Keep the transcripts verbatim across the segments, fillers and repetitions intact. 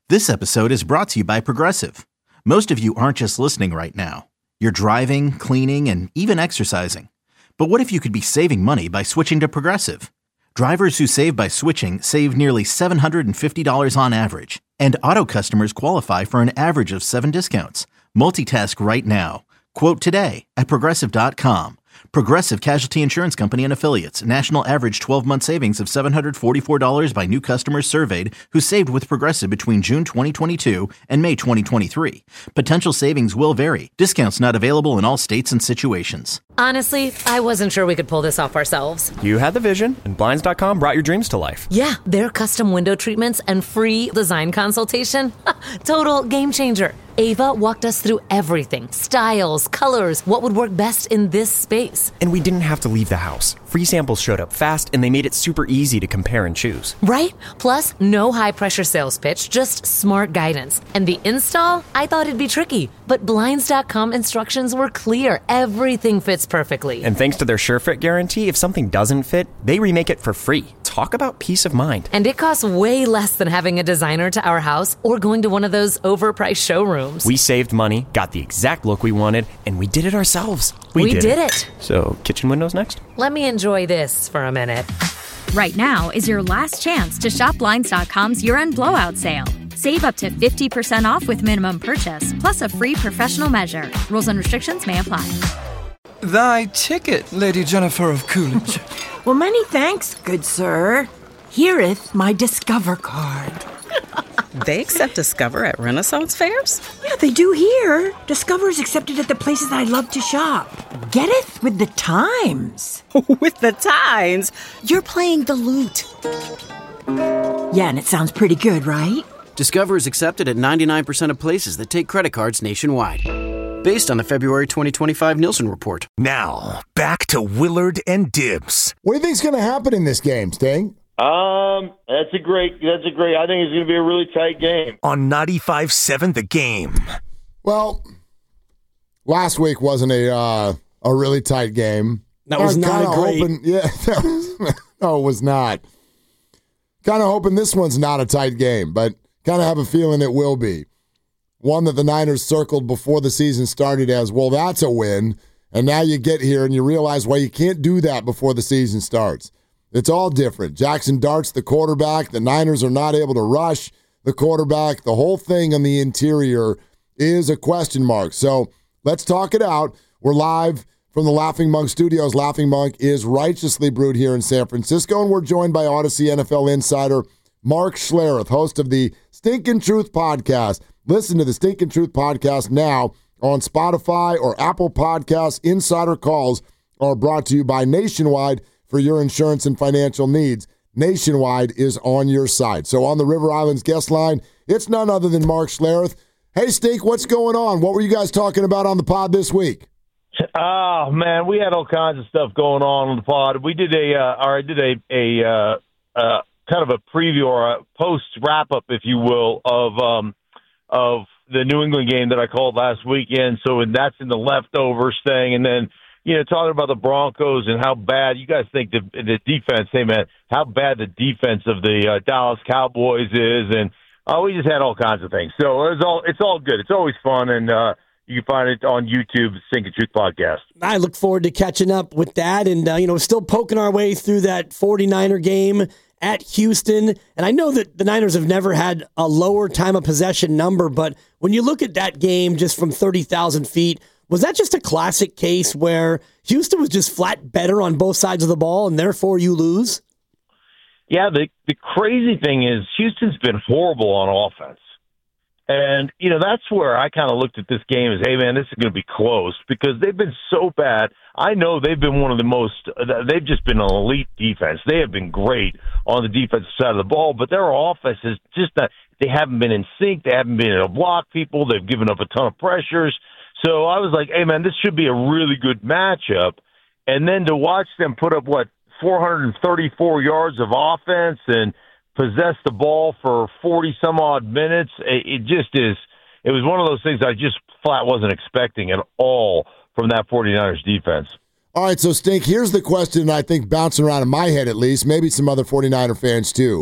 This episode is brought to you by Progressive. Most of you aren't just listening right now. You're driving, cleaning, and even exercising. But what if you could be saving money by switching to Progressive? Drivers who save by switching save nearly seven hundred fifty dollars on average. And auto customers qualify for an average of seven discounts. Multitask right now. Quote today at Progressive dot com. Progressive Casualty Insurance Company and Affiliates. National average twelve-month savings of seven hundred forty-four dollars by new customers surveyed who saved with Progressive between June twenty twenty-two and May twenty twenty-three. Potential savings will vary. Discounts not available in all states and situations. Honestly, I wasn't sure we could pull this off ourselves. You had the vision, and Blinds dot com brought your dreams to life. Yeah, their custom window treatments and free design consultation. Total game changer. Ava walked us through everything. Styles, colors, what would work best in this space. And we didn't have to leave the house. Free samples showed up fast, and they made it super easy to compare and choose. Right? Plus, no high-pressure sales pitch, just smart guidance. And the install? I thought it'd be tricky. But Blinds dot com instructions were clear. Everything fits perfectly. And thanks to their SureFit guarantee, if something doesn't fit, they remake it for free. Talk about peace of mind. And it costs way less than having a designer to our house or going to one of those overpriced showrooms. We saved money, got the exact look we wanted, and we did it ourselves. We, we did, did it. it. So, kitchen windows next? Let me enjoy this for a minute. Right now is your last chance to shop Blinds dot com's year-end blowout sale. Save up to fifty percent off with minimum purchase, plus a free professional measure. Rules and restrictions may apply. Thy ticket, Lady Jennifer of Coolidge. Well, many thanks, good sir. Hereeth my Discover card. They accept Discover at Renaissance fairs? Yeah, they do here. Discover's accepted at the places I love to shop. Getteth with the times. With the times? You're playing the lute. Yeah, and it sounds pretty good, right? Discover is accepted at ninety-nine percent of places that take credit cards nationwide. Based on the February twenty twenty-five Nielsen report. Now, back to Willard and Dibs. What do you think's going to happen in this game, Sting? Um, that's a great, that's a great, I think it's going to be a really tight game. On ninety-five seven The Game. Well, last week wasn't a uh, a really tight game. That was not a great. Hoping, yeah, that was, no, it was not. Kind of hoping this one's not a tight game, but kind of have a feeling it will be. One that the Niners circled before the season started as, well, that's a win. And now you get here and you realize, well, you can't do that before the season starts. It's all different. Jackson Dart's the quarterback. The Niners are not able to rush the quarterback. The whole thing on the interior is a question mark. So let's talk it out. We're live from the Laughing Monk Studios. Laughing Monk is righteously brewed here in San Francisco, and we're joined by Odyssey N F L insider Mark Schlereth, host of the Stinkin' Truth podcast. Listen to the Stinkin' Truth podcast now on Spotify or Apple Podcasts. Insider calls are brought to you by Nationwide for your insurance and financial needs. Nationwide is on your side. So on the River Islands guest line, it's none other than Mark Schlereth. Hey, Stink, what's going on? What were you guys talking about on the pod this week? Oh, man, we had all kinds of stuff going on on the pod. We did a, uh, or I did a, a uh, uh, kind of a preview or a post wrap-up, if you will, of um, of the New England game that I called last weekend. So that's in the leftovers thing. And then, you know, talking about the Broncos and how bad you guys think the, the defense, hey, man, how bad the defense of the uh, Dallas Cowboys is. And uh, we just had all kinds of things. So it's all it's all good. It's always fun. And uh, you can find it on YouTube, Stinkin' Truth Podcast. I look forward to catching up with that. And, uh, you know, still poking our way through that forty-niner game at Houston. And I know that the Niners have never had a lower time of possession number, but when you look at that game just from thirty thousand feet, was that just a classic case where Houston was just flat better on both sides of the ball and therefore you lose? Yeah, the, the crazy thing is Houston's been horrible on offense. And, you know, that's where I kind of looked at this game as, hey, man, this is going to be close because they've been so bad. I know they've been one of the most – they've just been an elite defense. They have been great on the defensive side of the ball, but their offense is just not – they haven't been in sync. They haven't been able to block people. They've given up a ton of pressures. So I was like, hey, man, this should be a really good matchup. And then to watch them put up, what, four hundred thirty-four yards of offense and possess the ball for forty-some-odd minutes, it, it just is – it was one of those things I just flat wasn't expecting at all from that forty-niners defense. All right, so, Stink, here's the question I think bouncing around in my head at least, maybe some other forty-niner fans too.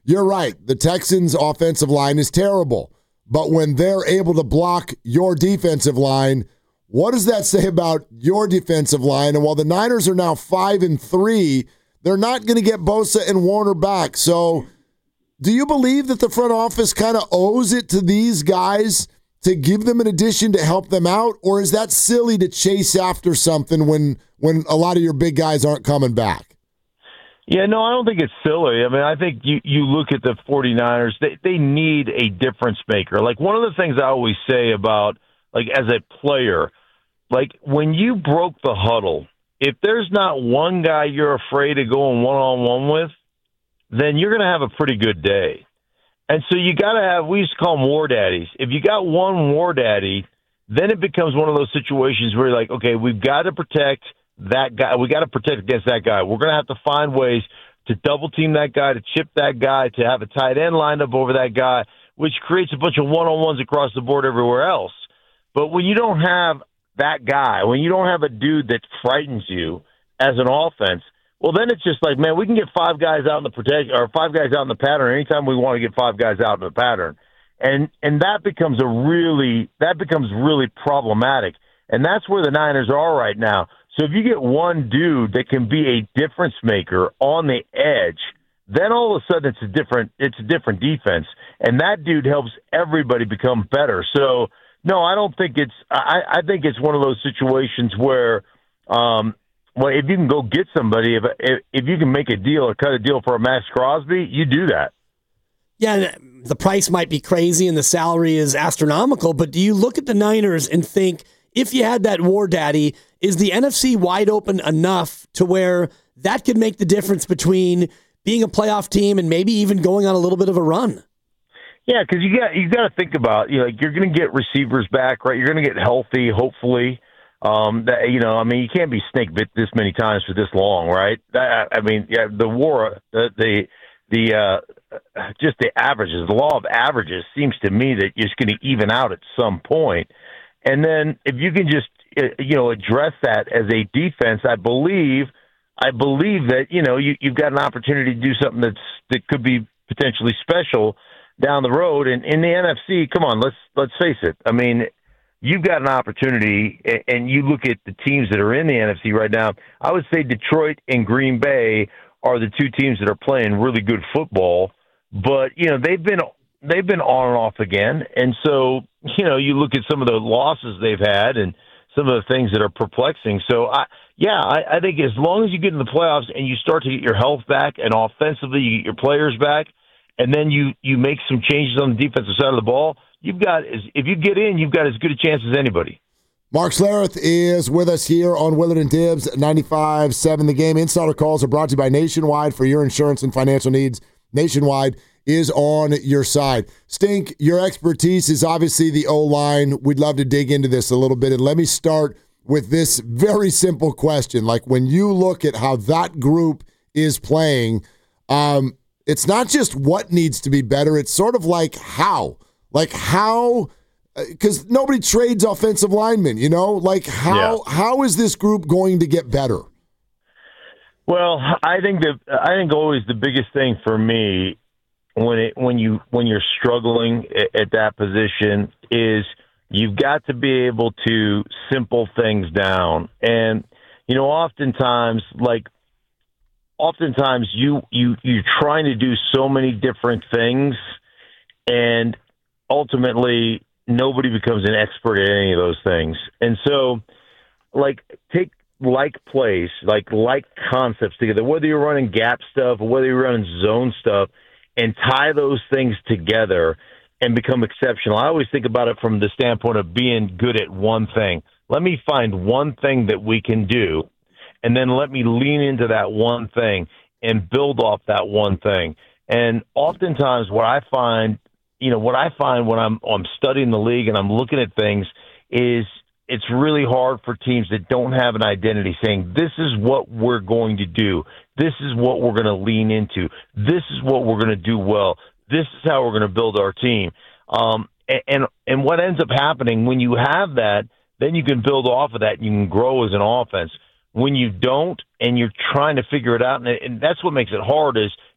you're right. The Texans' offensive line is terrible. But when they're able to block your defensive line, what does that say about your defensive line? And while the Niners are now five and three, they're not going to get Bosa and Warner back. So do you believe that the front office kind of owes it to these guys to give them an addition to help them out? Or is that silly to chase after something when when a lot of your big guys aren't coming back? Yeah, no, I don't think it's silly. I mean, I think you, you look at the 49ers, they, they need a difference maker. Like, one of the things I always say about, like, as a player, like, when you broke the huddle, if there's not one guy you're afraid of going one-on-one with, then you're going to have a pretty good day. And so you got to have, we used to call them war daddies. If you got one war daddy, then it becomes one of those situations where you're like, okay, we've got to protect that guy. We got to protect against that guy. We're going to have to find ways to double team that guy, to chip that guy, to have a tight end lined up over that guy, which creates a bunch of one-on-ones across the board everywhere else. But when you don't have that guy, when you don't have a dude that frightens you as an offense, well, then it's just like, man, we can get five guys out in the protect or five guys out in the pattern anytime we want to get five guys out in the pattern, and and that becomes a really that becomes really problematic, and that's where the Niners are right now. So if you get one dude that can be a difference maker on the edge, then all of a sudden it's a different it's a different defense, and that dude helps everybody become better. So no, I don't think it's I, I think it's one of those situations where. Um, Well, if you can go get somebody, if, if if you can make a deal or cut a deal for a Max Crosby, you do that. Yeah, the price might be crazy and the salary is astronomical, but do you look at the Niners and think, if you had that war daddy, is the N F C wide open enough to where that could make the difference between being a playoff team and maybe even going on a little bit of a run? Yeah, because you got you got to think about, you know, like you're going to get receivers back, right? You're going to get healthy, hopefully. Um, that, you know, I mean, you can't be snake bit this many times for this long, right? That, I mean, yeah, the war, the, the, the, uh, just the averages, the law of averages seems to me that it's going to even out at some point. And then if you can just, you know, address that as a defense, I believe, I believe that, you know, you, you've got an opportunity to do something that's, that could be potentially special down the road. And in the N F C, come on, let's, let's face it. I mean, you've got an opportunity, and you look at the teams that are in the N F C right now, I would say Detroit and Green Bay are the two teams that are playing really good football. But, you know, they've been they've been on and off again. And so, you know, you look at some of the losses they've had and some of the things that are perplexing. So, I, yeah, I, I think as long as you get in the playoffs and you start to get your health back and offensively you get your players back, and then you, you make some changes on the defensive side of the ball, You've got if you get in, you've got as good a chance as anybody. Mark Schlereth is with us here on Willard and Dibbs, ninety-five point seven The Game. Insider calls are brought to you by Nationwide for your insurance and financial needs. Nationwide is on your side. Stink, your expertise is obviously the O-line. We'd love to dig into this a little bit. And let me start with this very simple question. Like, when you look at how that group is playing, um, it's not just what needs to be better. It's sort of like how. Like how, because nobody trades offensive linemen, you know? Like how yeah. how is this group going to get better? Well, I think that I think always the biggest thing for me when it when you when you're struggling at, at that position is you've got to be able to simple things down. And you know, oftentimes, like oftentimes you you you're trying to do so many different things, and ultimately, nobody becomes an expert at any of those things. And so, like, take like plays, like like concepts together, whether you're running gap stuff or whether you're running zone stuff, and tie those things together and become exceptional. I always think about it from the standpoint of being good at one thing. Let me find one thing that we can do, and then let me lean into that one thing and build off that one thing. And oftentimes what I find You know, what I find when I'm I'm studying the league and I'm looking at things is it's really hard for teams that don't have an identity saying, this is what we're going to do. This is what we're going to lean into. This is what we're going to do well. This is how we're going to build our team. Um, and, and and what ends up happening when you have that, then you can build off of that and you can grow as an offense. When you don't and you're trying to figure it out, and, and that's what makes it hard is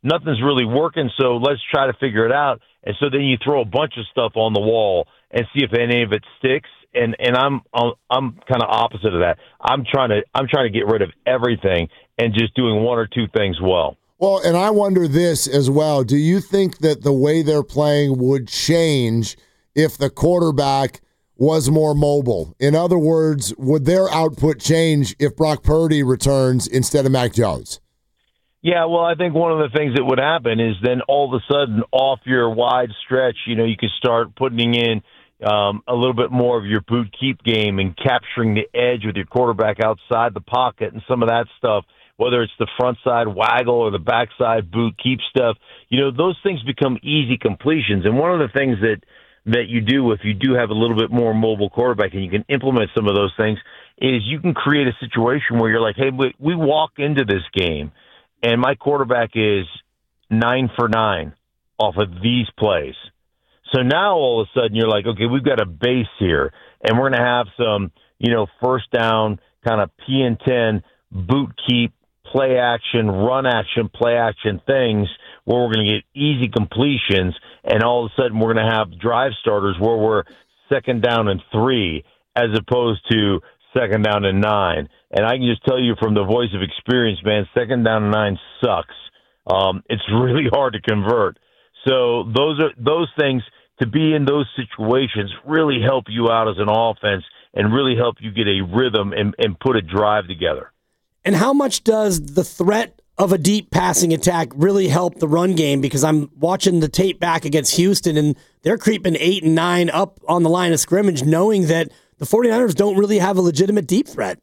nothing's really working, so let's try to figure it out. And so then you throw a bunch of stuff on the wall and see if any of it sticks. And and I'm I'm kind of opposite of that. I'm trying to I'm trying to get rid of everything and just doing one or two things well. Well, and I wonder this as well. Do you think that the way they're playing would change if the quarterback was more mobile? In other words, would their output change if Brock Purdy returns instead of Mac Jones? Yeah, well, I think one of the things that would happen is then all of a sudden off your wide stretch, you know, you could start putting in um, a little bit more of your boot keep game and capturing the edge with your quarterback outside the pocket and some of that stuff, whether it's the front side waggle or the backside boot keep stuff. You know, those things become easy completions. And one of the things that, that you do if you do have a little bit more mobile quarterback and you can implement some of those things is you can create a situation where you're like, hey, we, we walk into this game and my quarterback is nine for nine off of these plays. So now all of a sudden you're like, okay, we've got a base here, and we're going to have some, you know, first down kind of P and ten, boot keep, play action, run action, play action things where we're going to get easy completions, and all of a sudden we're going to have drive starters where we're second down and three as opposed to second down and nine. And I can just tell you from the voice of experience, man, second down and nine sucks. Um, it's really hard to convert. So those are those things, to be in those situations, really help you out as an offense and really help you get a rhythm and, and put a drive together. And how much does the threat of a deep passing attack really help the run game? Because I'm watching the tape back against Houston, and they're creeping eight and nine up on the line of scrimmage, knowing that the 49ers don't really have a legitimate deep threat.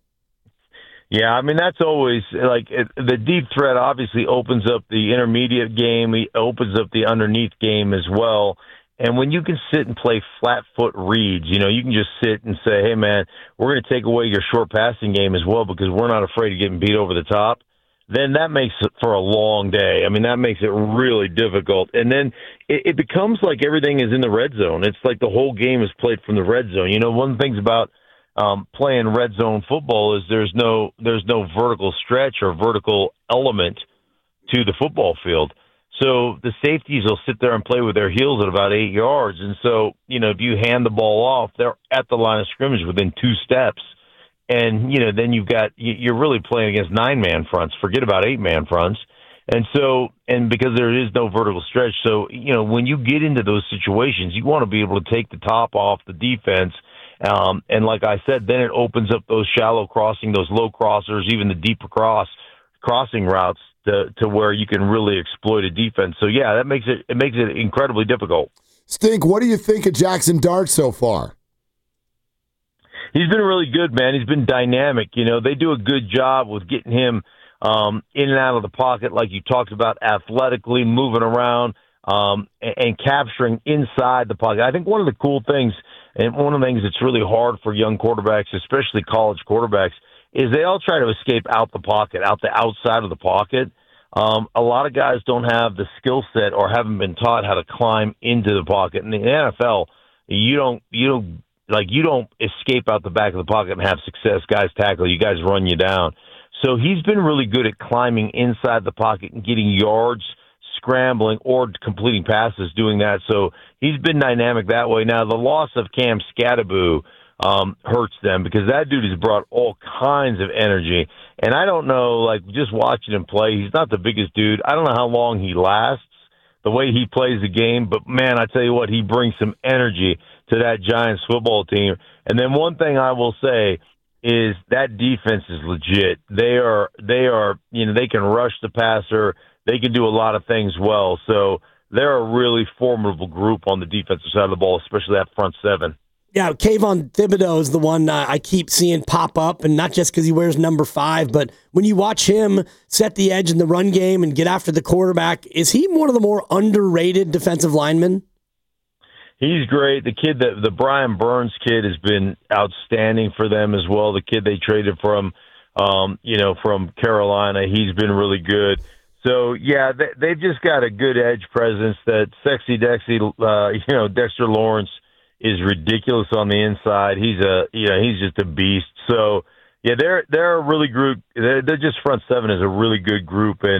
Yeah, I mean, that's always, like, it, the deep threat obviously opens up the intermediate game. It opens up the underneath game as well. And when you can sit and play flat foot reads, you know, you can just sit and say, hey, man, we're going to take away your short passing game as well because we're not afraid of getting beat over the top, then that makes it for a long day. I mean, that makes it really difficult. And then it, it becomes like everything is in the red zone. It's like the whole game is played from the red zone. You know, one of the things about um, playing red zone football is there's no there's no vertical stretch or vertical element to the football field. So the safeties will sit there and play with their heels at about eight yards. And so, you know, if you hand the ball off, they're at the line of scrimmage within two steps. And, you know, then you've got, you're really playing against nine-man fronts. Forget about eight-man fronts. And so, and because there is no vertical stretch, so, you know, when you get into those situations, you want to be able to take the top off the defense. Um, and like I said, then it opens up those shallow crossing, those low crossers, even the deeper cross crossing routes to, to where you can really exploit a defense. So, yeah, that makes it, it makes it incredibly difficult. Stink, what do you think of Jackson Dart so far? He's been really good, man. He's been dynamic. You know, they do a good job with getting him um, in and out of the pocket, like you talked about, athletically, moving around, um, and, and capturing inside the pocket. I think one of the cool things, and one of the things that's really hard for young quarterbacks, especially college quarterbacks, is they all try to escape out the pocket, out the outside of the pocket. Um, a lot of guys don't have the skill set or haven't been taught how to climb into the pocket. In the N F L, you don't, you don't, Like, you don't escape out the back of the pocket and have success. Guys tackle you. Guys run you down. So he's been really good at climbing inside the pocket and getting yards, scrambling, or completing passes, doing that. So he's been dynamic that way. Now, the loss of Cam Skattebo um, hurts them because that dude has brought all kinds of energy. And I don't know, like, just watching him play, he's not the biggest dude. I don't know how long he lasts, the way he plays the game. But, man, I tell you what, he brings some energy to that Giants football team. And then one thing I will say is that defense is legit. They are, they are, you know, they can rush the passer. They can do a lot of things well. So they're a really formidable group on the defensive side of the ball, especially that front seven. Yeah, Kayvon Thibodeau is the one uh, I keep seeing pop up, and not just because he wears number five, but when you watch him set the edge in the run game and get after the quarterback, is he one of the more underrated defensive linemen? He's great. The kid, that the Brian Burns kid, has been outstanding for them as well. The kid they traded from, um, you know, from Carolina, he's been really good. So yeah, they, they've just got a good edge presence. That sexy Dexy, uh, you know, Dexter Lawrence is ridiculous on the inside. He's a, you know, he's just a beast. So yeah, they're they're a really group. They're, they're just front seven is a really good group, and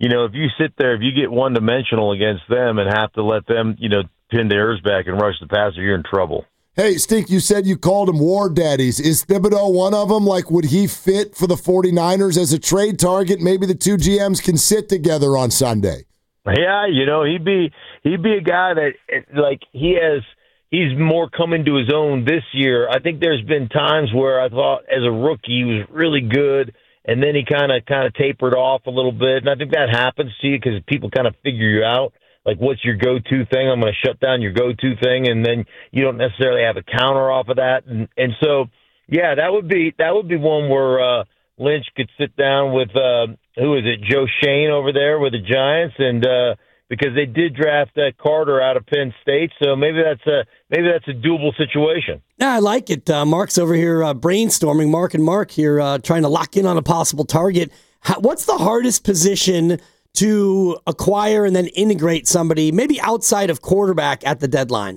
you know, if you sit there, if you get one dimensional against them and have to let them, you know, pin theirs back and rush the passer, you're in trouble. Hey, Stink, you said you called them war daddies. Is Thibodeau one of them? Like, would he fit for the 49ers as a trade target? Maybe the two G Ms can sit together on Sunday. Yeah, you know, he'd be he'd be a guy that, like, he has he's more coming to his own this year. I think there's been times where I thought as a rookie he was really good, and then he kind of kind of tapered off a little bit. And I think that happens to you because people kind of figure you out. Like, what's your go-to thing? I'm going to shut down your go-to thing, and then you don't necessarily have a counter off of that. And and so, yeah, that would be that would be one where uh, Lynch could sit down with uh, who is it, Joe Shane over there with the Giants, and uh, because they did draft uh, Carter out of Penn State, so maybe that's a maybe that's a doable situation. Yeah, I like it. Uh, Mark's over here uh, brainstorming. Mark and Mark here uh, trying to lock in on a possible target. How, what's the hardest position to acquire and then integrate somebody, maybe outside of quarterback at the deadline?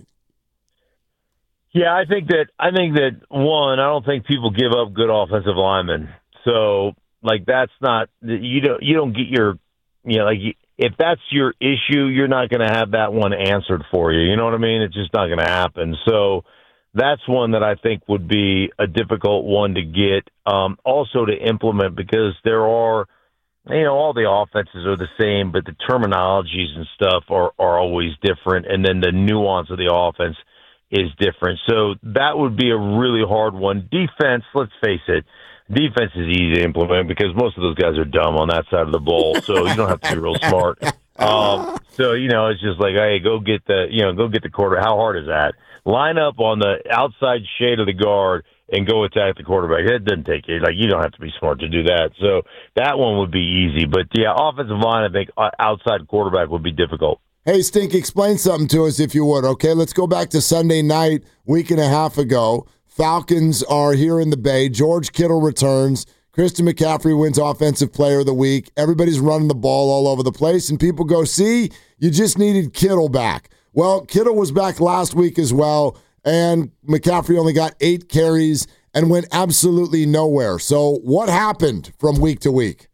Yeah, I think that I think that one, I don't think people give up good offensive linemen. So, like, that's not you don't you don't get your you know like if that's your issue, you're not going to have that one answered for you. You know what I mean? It's just not going to happen. So that's one that I think would be a difficult one to get, um, also to implement, because there are. You know, all the offenses are the same, but the terminologies and stuff are, are always different, and then the nuance of the offense is different. So that would be a really hard one. Defense, let's face it, defense is easy to implement because most of those guys are dumb on that side of the ball, so you don't have to be real smart. Um, so, you know, it's just like, hey, go get the, you know, go get the quarter. How hard is that? Line up on the outside shade of the guard and go attack the quarterback. It doesn't take it. Like, you don't have to be smart to do that. So that one would be easy. But, yeah, offensive line, I think outside quarterback would be difficult. Hey, Stink, explain something to us if you would, okay? Let's go back to Sunday night, week and a half ago. Falcons are here in the Bay. George Kittle returns. Christian McCaffrey wins Offensive Player of the Week. Everybody's running the ball all over the place, and people go, see, you just needed Kittle back. Well, Kittle was back last week as well, and McCaffrey only got eight carries and went absolutely nowhere. So what happened from week to week?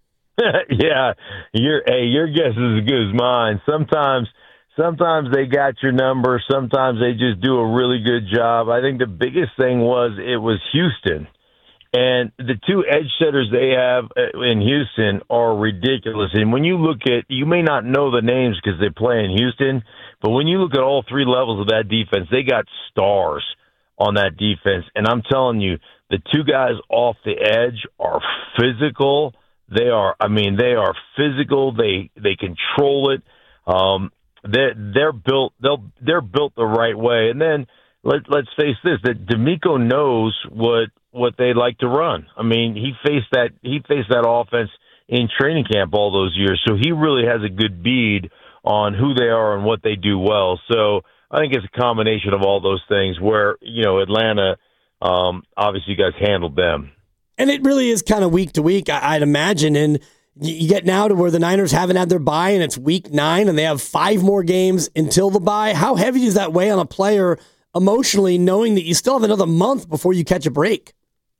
yeah, your hey, your guess is as good as mine. Sometimes, sometimes they got your number. Sometimes they just do a really good job. I think the biggest thing was it was Houston, and the two edge setters they have in Houston are ridiculous. And when you look at, you may not know the names because they play in Houston, but when you look at all three levels of that defense, they got stars on that defense. And I'm telling you, the two guys off the edge are physical. They are, I mean, they are physical. They they control it. Um, they're they're built. They'll they're built the right way. And then let let's face this: that D'Amico knows what what they like to run. I mean, he faced that he faced that offense in training camp all those years, so he really has a good bead on who they are and what they do well. So I think it's a combination of all those things where, you know, Atlanta, um, obviously you guys handled them. And it really is kind of week to week, I'd imagine. And you get now to where the Niners haven't had their bye, and it's week nine, and they have five more games until the bye. How heavy does that weigh on a player emotionally, knowing that you still have another month before you catch a break?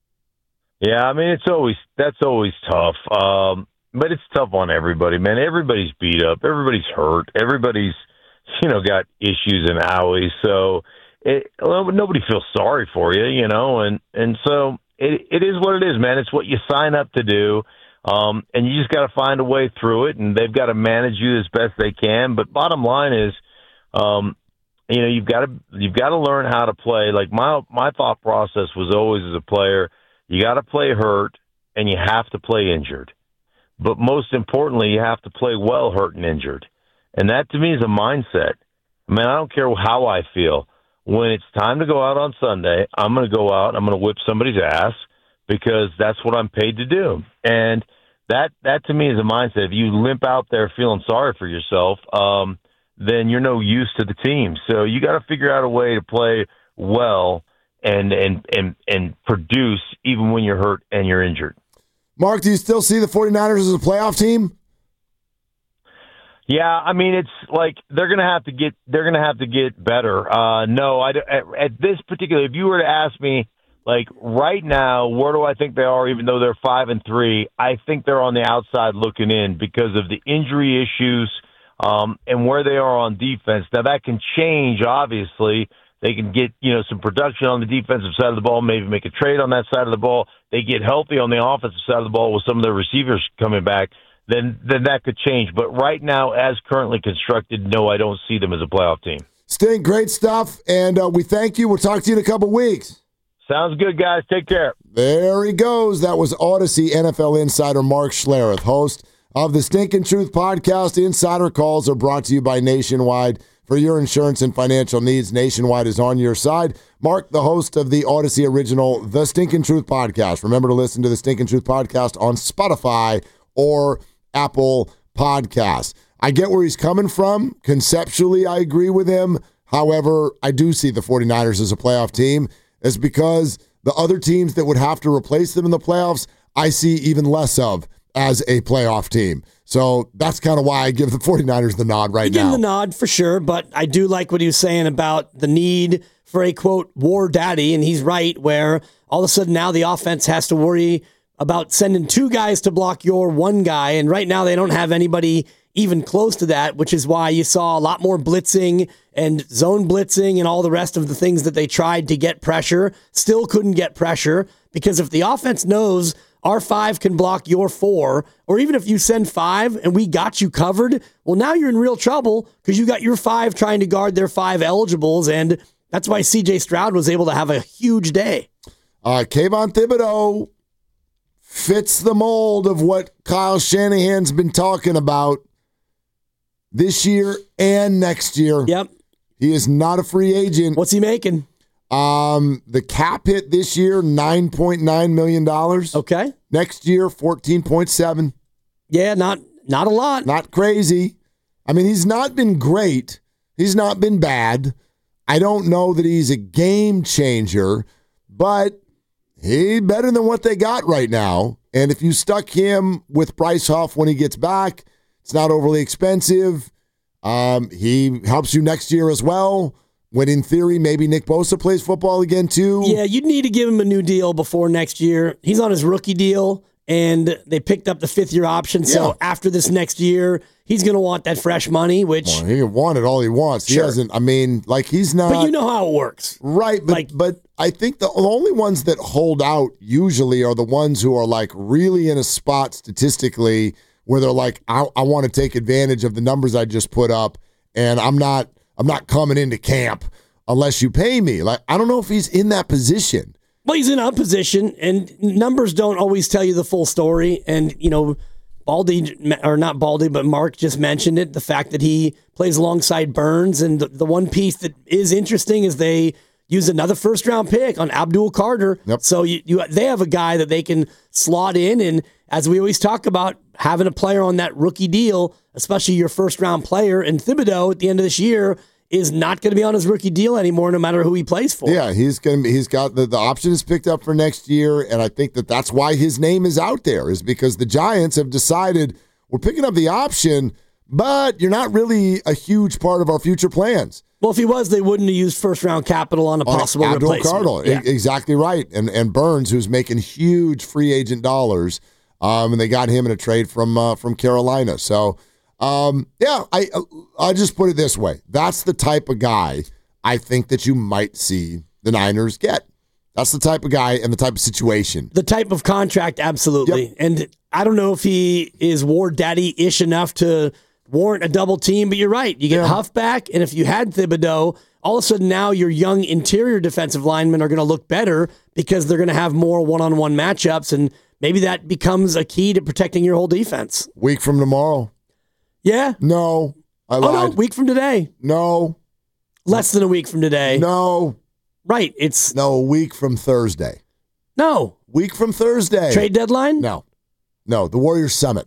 Yeah, I mean, it's always that's always tough. Um, but it's tough on everybody, man. Everybody's beat up. Everybody's hurt. Everybody's, you know, got issues and owies. So it, well, nobody feels sorry for you, you know, and, and so it it is what it is, man. It's what you sign up to do. Um, and you just got to find a way through it, and they've got to manage you as best they can. But bottom line is, um, you know, you've got to you've got to learn how to play. Like my my thought process was always as a player, you got to play hurt and you have to play injured. But most importantly, you have to play well hurt and injured. And that to me is a mindset. I mean, I don't care how I feel. When it's time to go out on Sunday, I'm going to go out, I'm going to whip somebody's ass because that's what I'm paid to do. And that that to me is a mindset. If you limp out there feeling sorry for yourself, um, then you're no use to the team. So you got to figure out a way to play well and and and and produce even when you're hurt and you're injured. Mark, do you still see the 49ers as a playoff team? Yeah, I mean, it's like they're gonna have to get they're gonna have to get better. Uh, no, I at, at this particular. If you were to ask me, Like right now, where do I think they are? Even though they're five and three, I think they're on the outside looking in because of the injury issues um, and where they are on defense. Now that can change. Obviously, they can get you know some production on the defensive side of the ball, maybe make a trade on that side of the ball. They get healthy on the offensive side of the ball with some of their receivers coming back. Then, then that could change. But right now, as currently constructed, no, I don't see them as a playoff team. Stink, great stuff, and uh, we thank you. We'll talk to you in a couple weeks. Sounds good, guys. Take care. There he goes. That was Odyssey N F L insider Mark Schlereth, host of the Stinkin' Truth podcast. Insider calls are brought to you by Nationwide. For your insurance and financial needs, Nationwide is on your side. Mark, the host of the Odyssey original, The Stinkin' Truth podcast. Remember to listen to the Stinkin' Truth podcast on Spotify or Apple Podcasts. I get where he's coming from. Conceptually, I agree with him. However, I do see the 49ers as a playoff team. It's because the other teams that would have to replace them in the playoffs, I see even less of as a playoff team. So that's kind of why I give the 49ers the nod right you give now. Give the nod for sure, but I do like what he was saying about the need for a, quote, war daddy, and he's right, where all of a sudden now the offense has to worry about sending two guys to block your one guy, and right now they don't have anybody even close to that, which is why you saw a lot more blitzing and zone blitzing and all the rest of the things that they tried to get pressure, still couldn't get pressure, because if the offense knows our five can block your four, or even if you send five and we got you covered, well, now you're in real trouble because you got your five trying to guard their five eligibles, and that's why C J Stroud was able to have a huge day. Uh, Kayvon Thibodeau fits the mold of what Kyle Shanahan's been talking about this year and next year. Yep. He is not a free agent. What's he making? Um, the cap hit this year, nine point nine million dollars. Okay. Next year, fourteen point seven. Yeah, not not a lot. Not crazy. I mean, he's not been great. He's not been bad. I don't know that he's a game changer, but he's better than what they got right now. And if you stuck him with Bryce Huff when he gets back, it's not overly expensive. Um, he helps you next year as well, when in theory maybe Nick Bosa plays football again too. Yeah, you'd need to give him a new deal before next year. He's on his rookie deal, and they picked up the fifth-year option. So Yeah. after this next year, he's going to want that fresh money, which... Well, he can want it all he wants. Sure. He hasn't, I mean, like he's not... But you know how it works. Right, but, Like- but I think the only ones that hold out usually are the ones who are like really in a spot statistically where they're like, I, I want to take advantage of the numbers I just put up, and I'm not I'm not coming into camp unless you pay me. Like, I don't know if he's in that position. Well, he's in a position, and numbers don't always tell you the full story. And, you know, Baldy, or not Baldy, but Mark just mentioned it, the fact that he plays alongside Burns. And the, the one piece that is interesting is they use another first-round pick on Abdul Carter. Yep. So you, you they have a guy that they can slot in. And as we always talk about, having a player on that rookie deal, especially your first-round player, and Thibodeau at the end of this year is not going to be on his rookie deal anymore, no matter who he plays for. Yeah, he's going to be, he's got the, the option is picked up for next year, and I think that that's why his name is out there, is because the Giants have decided we're picking up the option, but you're not really a huge part of our future plans. Well, if he was, they wouldn't have used first-round capital on a On possible Abdul replacement. Carter, Yeah. E- exactly right, and and Burns, who's making huge free agent dollars, um, and they got him in a trade from uh, from Carolina. So, um, yeah, I I just put it this way: that's the type of guy I think that you might see the Niners get. That's the type of guy and the type of situation. The type of contract, absolutely. Yep. And I don't know if he is war daddy-ish enough to warrant a double team, but you're right. You get Yeah. Huff back, and if you had Thibodeau, all of a sudden now your young interior defensive linemen are going to look better because they're going to have more one-on-one matchups, and maybe that becomes a key to protecting your whole defense. Week from tomorrow. Yeah. No, I Oh, lied. no, week from today. No, Less than a week from today. no, Right. It's no. A week from Thursday. no. Week from Thursday. Trade deadline? No, no. The Warriors Summit.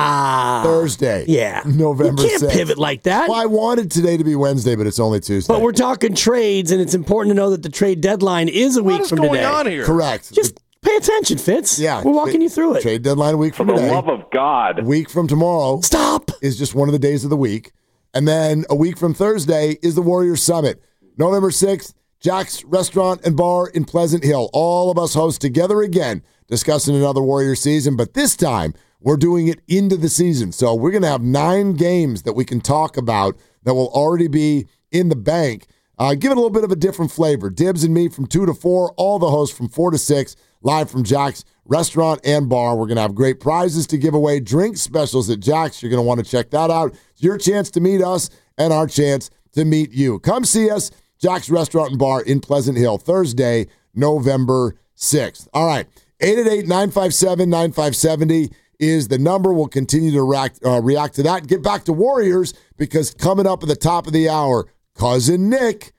Ah. Thursday. Yeah. November You can't sixth. pivot like that. Well, I wanted today to be Wednesday, but it's only Tuesday. But we're talking trades, and it's important to know that the trade deadline is a week What is from going today. on here? Correct. Just pay attention, Fitz. Yeah. We're walking Tra- you through it. Trade deadline a week from For the today. love of God. A week from tomorrow Stop. is just one of the days of the week. And then a week from Thursday is the Warriors Summit. November sixth, Jack's Restaurant and Bar in Pleasant Hill. All of us host together again, discussing another Warrior season, but this time we're doing it into the season. So we're going to have nine games that we can talk about that will already be in the bank. Uh, give it a little bit of a different flavor. Dibs and me from two to four, all the hosts from four to six, live from Jack's Restaurant and Bar. We're going to have great prizes to give away, drink specials at Jack's. You're going to want to check that out. It's your chance to meet us and our chance to meet you. Come see us, Jack's Restaurant and Bar in Pleasant Hill, Thursday, November sixth. All right, eight eight eight, nine five seven, nine five seven zero is the number. We'll continue to react, uh, react to that and get back to Warriors, because coming up at the top of the hour, Cousin Nick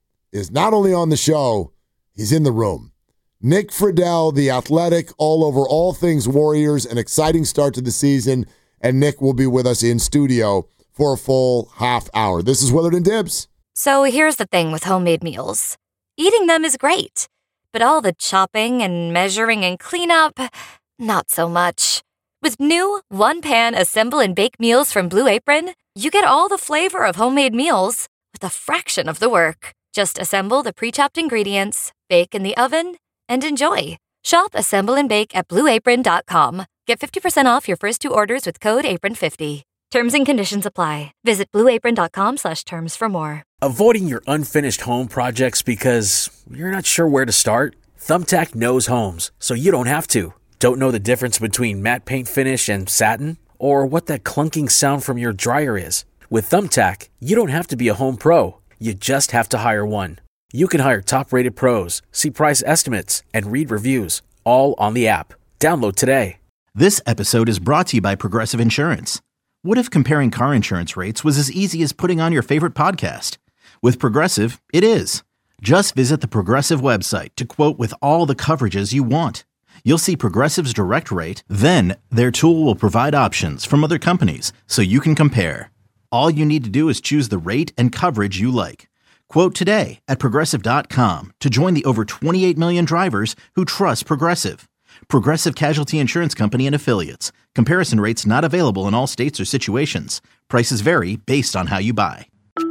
is not only on the show, he's in the room. Nick Friedel, the Athletic, all over all things Warriors, an exciting start to the season, and Nick will be with us in studio for a full half hour. This is Willard and Dibs. So here's the thing with homemade meals. Eating them is great, but all the chopping and measuring and cleanup, not so much. With new one-pan assemble and bake meals from Blue Apron, you get all the flavor of homemade meals with a fraction of the work. Just assemble the pre-chopped ingredients, bake in the oven, and enjoy. Shop, assemble, and bake at blue apron dot com. Get fifty percent off your first two orders with code apron fifty. Terms and conditions apply. Visit blue apron dot com slash terms for more. Avoiding your unfinished home projects because you're not sure where to start? Thumbtack knows homes, so you don't have to. Don't know the difference between matte paint finish and satin? Or what that clunking sound from your dryer is? With Thumbtack, you don't have to be a home pro. You just have to hire one. You can hire top-rated pros, see price estimates, and read reviews, all on the app. Download today. This episode is brought to you by Progressive Insurance. What if comparing car insurance rates was as easy as putting on your favorite podcast? With Progressive, it is. Just visit the Progressive website to quote with all the coverages you want. You'll see Progressive's direct rate, then their tool will provide options from other companies so you can compare. All you need to do is choose the rate and coverage you like. Quote today at progressive dot com to join the over twenty-eight million drivers who trust Progressive. Progressive Casualty Insurance Company and Affiliates. Comparison rates not available in all states or situations. Prices vary based on how you buy.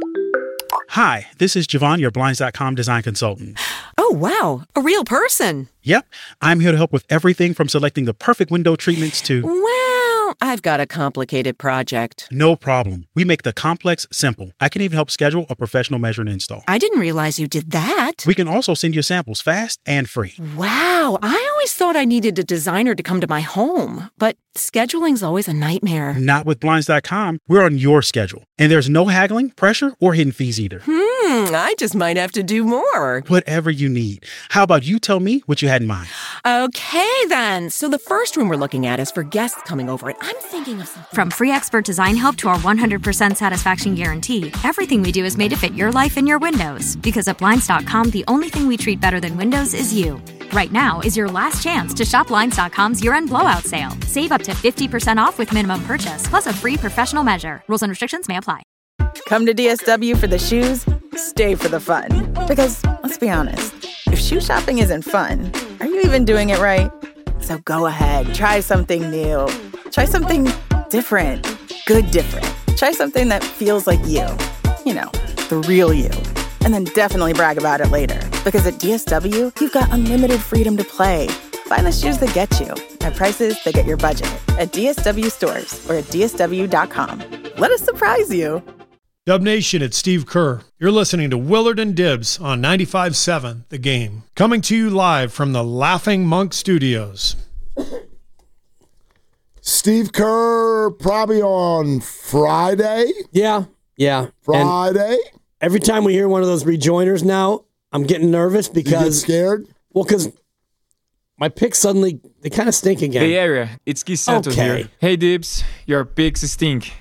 Hi, this is Javon, your Blinds dot com design consultant. Oh, wow. A real person. Yep. I'm here to help with everything from selecting the perfect window treatments to... Well, I've got a complicated project. No problem. We make the complex simple. I can even help schedule a professional measure and install. I didn't realize you did that. We can also send you samples fast and free. Wow. I always thought I needed a designer to come to my home, but scheduling's always a nightmare. Not with Blinds dot com. We're on your schedule. And there's no haggling, pressure, or hidden fees either. Hmm, I just might have to do more. Whatever you need. How about you tell me what you had in mind? Okay, then. So the first room we're looking at is for guests coming over, and I'm thinking of something. From free expert design help to our one hundred percent satisfaction guarantee, everything we do is made to fit your life and your windows. Because at Blinds dot com, the only thing we treat better than windows is you. Right now is your last chance to shop Blinds dot com's year-end blowout sale. Save up to fifty percent off with minimum purchase, plus a free professional measure. Rules and restrictions may apply. Come to D S W for the shoes, stay for the fun. Because, let's be honest, if shoe shopping isn't fun, are you even doing it right? So go ahead, try something new. Try something different. Good different. Try something that feels like you. You know, the real you. And then definitely brag about it later. Because at D S W, you've got unlimited freedom to play. Find the shoes that get you at prices that get your budget at D S W stores or at D S W dot com. Let us surprise you. Dub Nation, it's Steve Kerr. You're listening to Willard and Dibs on ninety-five point seven The Game. Coming to you live from the Laughing Monk Studios. Steve Kerr probably on Friday. Yeah, yeah. Friday. And every time we hear one of those rejoiners now, I'm getting nervous because... You get scared? Well, because my picks suddenly, they kind of stink again. Bay Area, it's Keith Santos Okay. here. Hey, Dibs, your picks stink.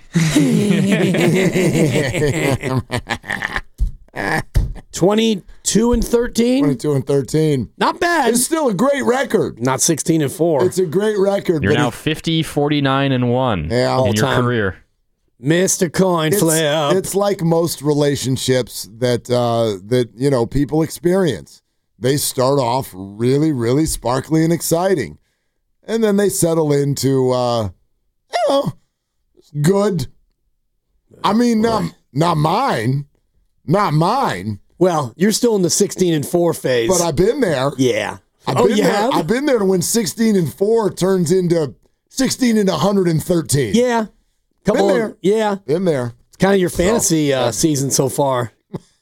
twenty-two and thirteen. twenty-two and thirteen. Not bad. It's still a great record. Not sixteen and four. It's a great record. You're but now it, fifty, forty-nine, and one Yeah. in your All-time. career. Mister Coin it's, Flip. it's like most relationships that uh, that you know people experience. They start off really, really sparkly and exciting, and then they settle into uh, you know good. I mean, not not mine, not mine. Well, you're still in the sixteen and four phase. But I've been there. Yeah. I've oh, been you there. have? I've been there when sixteen and four turns into sixteen and one hundred thirteen. Yeah. Couple been there. Of, yeah. Been there. It's kind of your fantasy so, uh, season so far.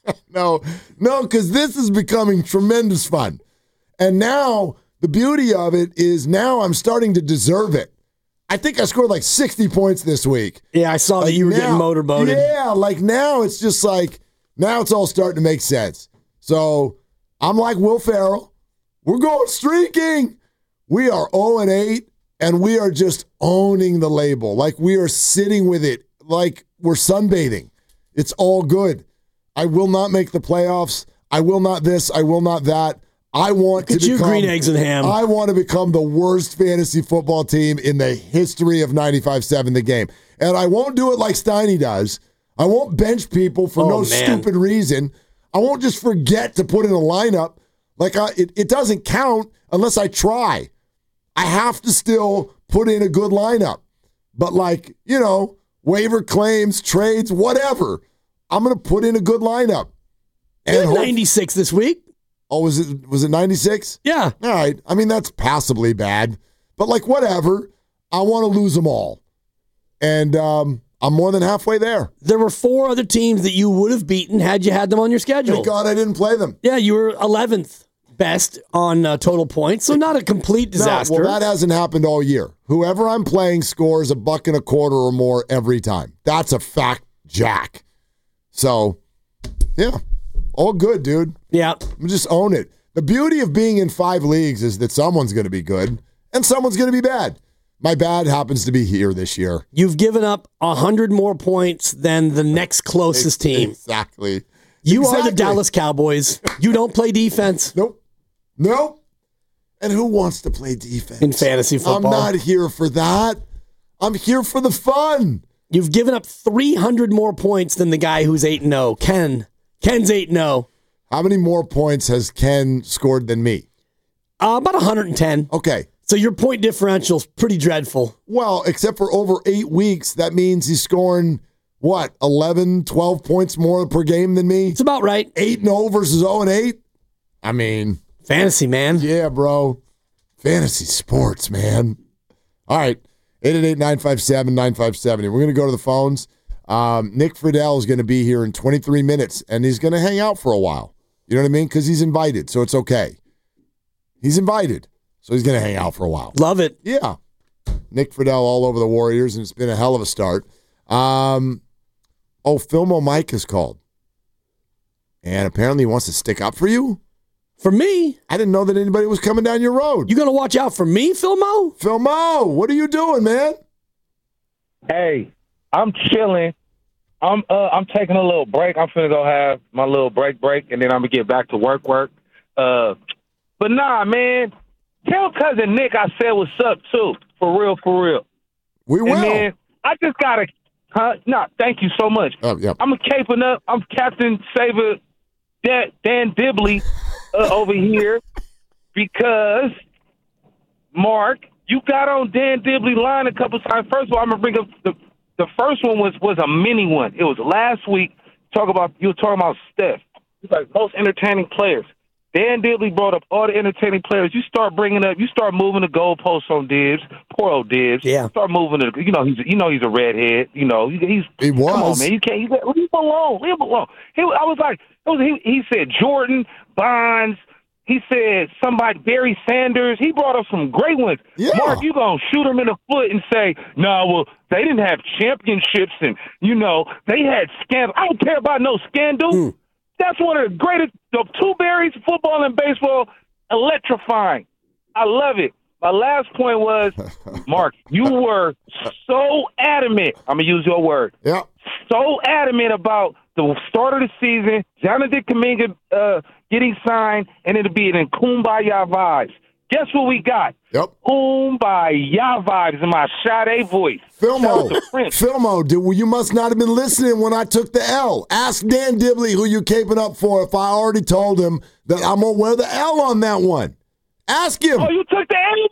no, no, because this is becoming tremendous fun. And now the beauty of it is now I'm starting to deserve it. I think I scored like sixty points this week. Yeah, I saw like that you were now, getting motorboated. Yeah, like now it's just like, now it's all starting to make sense. So I'm like Will Ferrell. We're going streaking. We are oh and eight, and we are just owning the label. Like we are sitting with it like we're sunbathing. It's all good. I will not make the playoffs. I will not this. I will not that. I want Look to at become, you, green eggs and ham. I want to become the worst fantasy football team in the history of ninety-five seven The Game. And I won't do it like Steiny does. I won't bench people for Oh, no man. stupid reason. I won't just forget to put in a lineup. Like I, it, it doesn't count unless I try. I have to still put in a good lineup. But like, you know, waiver claims, trades, whatever. I'm going to put in a good lineup. And hope- ninety-six this week. Oh, was it was it ninety-six? Yeah. All right. I mean, that's passably bad. But like, whatever. I want to lose them all. And um, I'm more than halfway there. There were four other teams that you would have beaten had you had them on your schedule. Thank God I didn't play them. Yeah, you were eleventh best on uh, total points, so not a complete disaster. No, well, that hasn't happened all year. Whoever I'm playing scores a buck and a quarter or more every time. That's a fact, Jack. So, yeah, all good, dude. Yeah. I'm just own it. The beauty of being in five leagues is that someone's going to be good and someone's going to be bad. My bad happens to be here this year. You've given up one hundred more points than the next closest team. Exactly. You exactly. are the Dallas Cowboys. You don't play defense. Nope. Nope. And who wants to play defense? In fantasy football. I'm not here for that. I'm here for the fun. You've given up three hundred more points than the guy who's eight and oh. Ken. Ken's eight and oh. How many more points has Ken scored than me? Uh, about one hundred ten. Okay. So your point differential's pretty dreadful. Well, except for over eight weeks, that means he's scoring, what, eleven, twelve points more per game than me? It's about right. eight and oh versus oh and eight? I mean. Fantasy, man. Yeah, bro. Fantasy sports, man. All right. eight eight eight, nine five seven, nine five seven zero. We're going to go to the phones. Um, Nick Friedel is going to be here in twenty-three minutes, and he's going to hang out for a while. You know what I mean? Because he's invited, so it's okay. He's invited, so he's going to hang out for a while. Love it. Yeah. Nick Friedel all over the Warriors, and it's been a hell of a start. Um, oh, Filmo Mike is called. And apparently he wants to stick up for you? For me? I didn't know that anybody was coming down your road. You going to watch out for me, Filmo? Filmo, what are you doing, man? Hey, I'm chilling. I'm uh, I'm taking a little break. I'm finna go have my little break break, and then I'm gonna get back to work work. Uh, but nah, man, tell cousin Nick I said what's up too. For real, for real. We will. And then I just gotta. Huh? Nah, thank you so much. Oh, yeah. I'm a caping up. I'm Captain Saver Dan, Dan Dibley uh, over here because Mark, you got on Dan Dibley line a couple times. First of all, I'm gonna bring up the. The first one was, was a mini one. It was last week. Talk about you were talking about Steph. He's like most entertaining players. Dan Dibley brought up all the entertaining players. You start bringing up, you start moving the goalposts on Dibbs. Poor old Dibbs. Yeah. Start moving it. You know he's you know he's a redhead. You know he, he's he was. Come on, man. You can't. You, leave him alone. Leave him alone. He, I was like, it was, he, he said Jordan, Bonds. He said somebody, Barry Sanders. He brought up some great ones. Yeah. Mark, you going to shoot him in the foot and say, no, nah, well, they didn't have championships and, you know, they had scandal. I don't care about no scandal. Mm. That's one of the greatest, the two Barrys, football and baseball, electrifying. I love it. My last point was, Mark, you were so adamant. I'm going to use your word. Yeah. So adamant about the start of the season, Jonathan Kuminga uh, getting signed, and it'll be in Kumbaya vibes. Guess what we got? Yep. Kumbaya vibes in my Sade voice. Filmo, Filmo, dude, well, you must not have been listening when I took the L. Ask Dan Dibley who you caping up for if I already told him that I'm going to wear the L on that one. Ask him. Oh, you took the L, Mark?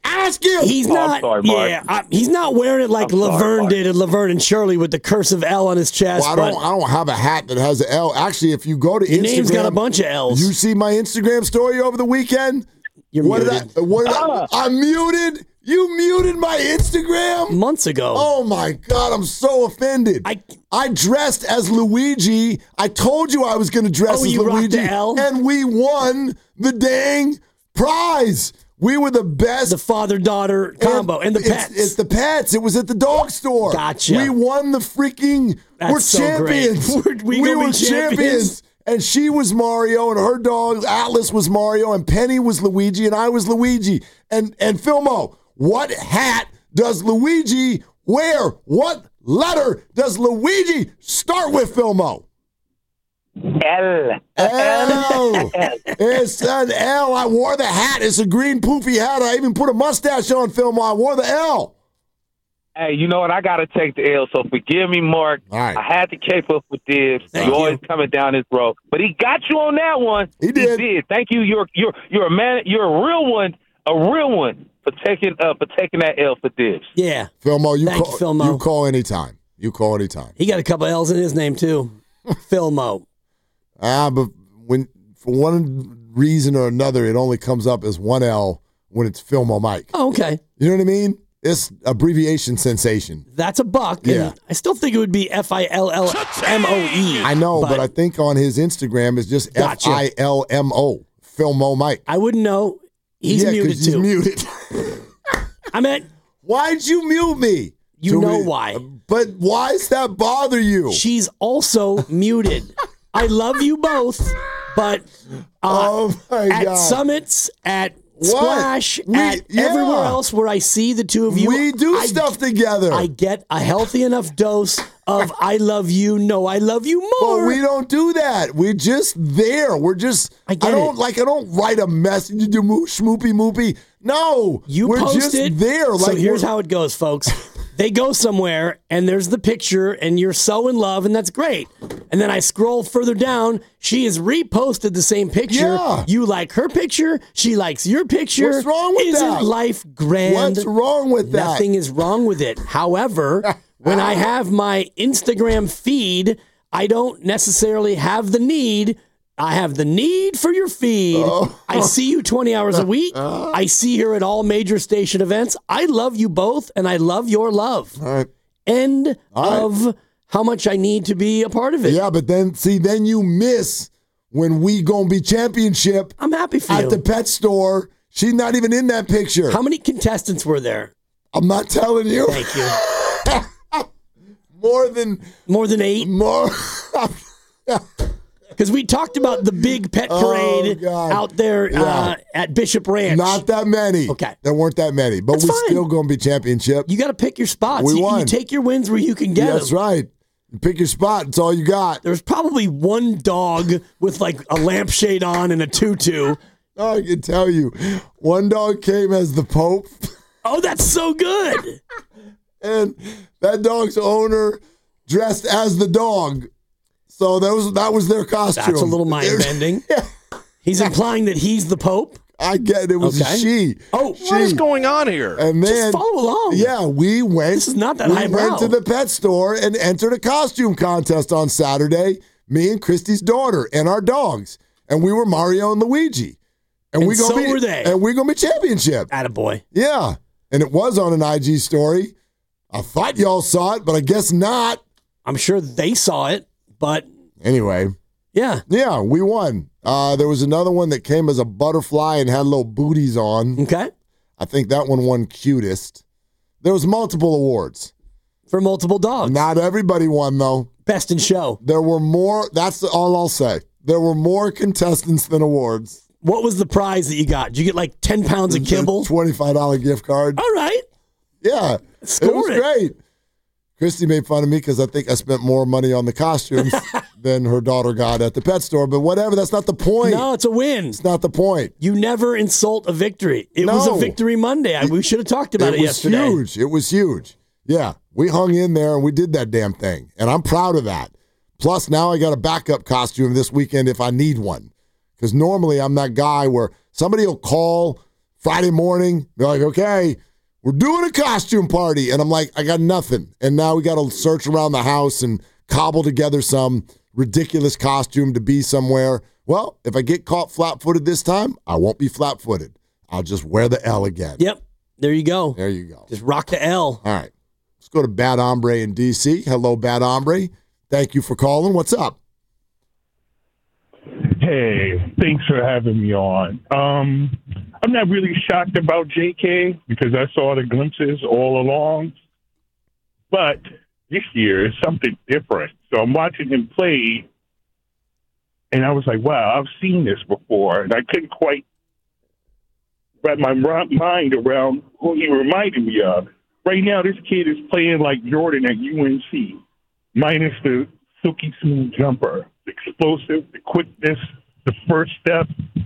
Ask him. He's Oh, not. I'm sorry, Mark. Yeah, I, he's not wearing it like I'm sorry, Laverne Mark. did at Laverne and Shirley with the cursive L on his chest. Well, I but don't. I don't have a hat that has an L. Actually, if you go to your Instagram, name's got a bunch of L's. You see my Instagram story over the weekend? You're what muted. Did I, what did I, I'm muted. You muted my Instagram months ago. Oh my God, I'm so offended. I I dressed as Luigi. I told you I was going to dress Oh, as you rocked Luigi, the L? and we won the dang prize. We were the best. The father-daughter combo and the it's, pets. It's the pets. It was at the dog store. Gotcha. We won the freaking. That's we're so great. champions. We're- we we gonna be were champions. champions. And she was Mario, and her dog Atlas was Mario, and Penny was Luigi, and I was Luigi. And and Filmo, what hat does Luigi wear? What letter does Luigi start with, Filmo? L. L. It's an L. I wore the hat. It's a green poofy hat. I even put a mustache on, Filmo. I wore the L. Hey, you know what? I got to take the L, so forgive me, Mark. All right. I had to cape up with Dibs. Thank You're you. always coming down this road. But he got you on that one. He did. He did. Thank you. You're you're you're a man. You're a real one. A real one for taking uh, for taking that L for Dibs. Yeah. Filmo, you Thank call, you, Filmo. you call anytime. You call anytime. He got a couple L's in his name too. Filmo. Ah, but when for one reason or another, it only comes up as one L when it's Filmo Mike. Oh, okay. You know what I mean? It's abbreviation sensation. That's a buck. Yeah. And I still think it would be F I L L M O E. I know, but, I think on his Instagram it's just Gotcha. F I L M O, Filmo Mike. I wouldn't know. He's yeah, 'cause muted he's too. muted. I meant, Why'd you mute me? you So know we- why. But why does that bother you? She's also muted. I love you both, but uh, oh my at God. summits, at What? Splash, We- at yeah. everywhere else where I see the two of you, we do I, stuff together. I get a healthy enough dose of I love you, no, I love you more. But we don't do that. We're just there. We're just. I get don't it. like. I don't write a message. You do moo- schmoopy moopy. No, You we're post just it. there. So Like here's we're- how it goes, folks. They go somewhere and there's the picture and you're so in love and that's great. And then I scroll further down. She has reposted the same picture. Yeah. You like her picture. She likes your picture. What's wrong with Isn't that? life grand? What's wrong with that? Nothing is wrong with it. However, when I have my Instagram feed, I don't necessarily have the need. I have the need for your feed. Oh. I see you twenty hours a week. I see her at all major station events. I love you both, and I love your love. All right. End All right. of how much I need to be a part of it. Yeah, but then see, then you miss when we gonna be championship I'm happy for at you. the pet store. She's not even in that picture. How many contestants were there? I'm not telling you. Thank you. More than More than eight? more. Because we talked about the big pet Oh, parade God. out there Yeah. uh, at Bishop Ranch. Not that many. Okay. There weren't that many, but That's we fine. still gonna be championship. You got to pick your spots. We you, won. you take your wins where you can get That's them. right. You pick your spot. It's all you got. There's probably one dog with like a lampshade on and a tutu. Oh, I can tell you, one dog came as the Pope, Oh, that's so good. and that dog's owner dressed as the dog. So that was that was their costume. That's a little mind bending. He's implying that he's the Pope. I get it. It was Okay. a she. Oh, she. What is going on here? And then just follow along. Yeah, we went. This is not that we highbrow. went to the pet store and entered a costume contest on Saturday. Me and Christy's daughter and our dogs, and we were Mario and Luigi. And, And we gonna so be, were they. And we're gonna be championship. Attaboy. Yeah, and it was on an I G story. I thought y'all saw it, but I guess not. I'm sure they saw it, but Anyway, yeah. yeah, we won. Uh, there was another one that came as a butterfly and had little booties on. Okay. I think that one won cutest. There was multiple awards. For multiple dogs. Not everybody won, though. Best in show. There were more. That's all I'll say. There were more contestants than awards. What was the prize that you got? Did you get like ten pounds of kibble? twenty-five dollars gift card. All right. Yeah. Score it was it. great. Christy made fun of me because I think I spent more money on the costumes than her daughter got at the pet store. But whatever, that's not the point. No, it's a win. It's not the point. You never insult a victory. It was a No. victory Monday. I, we should have talked about it, it was yesterday. huge. It was huge. Yeah, we hung in there and we did that damn thing, and I'm proud of that. Plus, now I got a backup costume this weekend if I need one, because normally I'm that guy where somebody will call Friday morning, they're like, okay, we're doing a costume party. And I'm like, I got nothing. And now we got to search around the house and cobble together some ridiculous costume to be somewhere. Well, if I get caught flat-footed this time, I won't be flat-footed. I'll just wear the L again. Yep. There you go. There you go. Just rock the L. All right. Let's go to Bad Hombre in D C. Hello, Bad Hombre. Thank you for calling. What's up? Hey, thanks for having me on. Um, I'm not really shocked about J K because I saw the glimpses all along. But this year is something different. So I'm watching him play, and I was like, wow, I've seen this before. And I couldn't quite wrap my mind around who he reminded me of. Right now, this kid is playing like Jordan at U N C, minus the silky smooth jumper, the explosive, the quickness, the first step.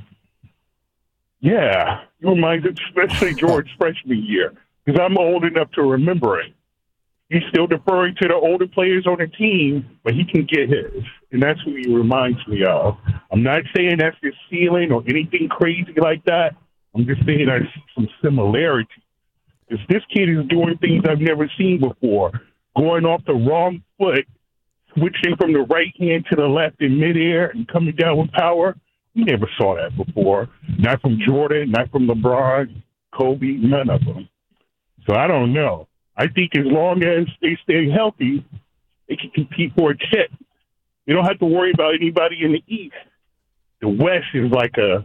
Yeah, it reminds me, especially George's freshman year, because I'm old enough to remember it. He's still deferring to the older players on the team, but he can get his, and that's who he reminds me of. I'm not saying that's his ceiling or anything crazy like that. I'm just saying I see some similarities. Because this kid is doing things I've never seen before, going off the wrong foot, switching from the right hand to the left in midair and coming down with power. We never saw that before. Not from Jordan, not from LeBron, Kobe, none of them. So I don't know. I think as long as they stay healthy, they can compete for a chip. You don't have to worry about anybody in the East. The West is like a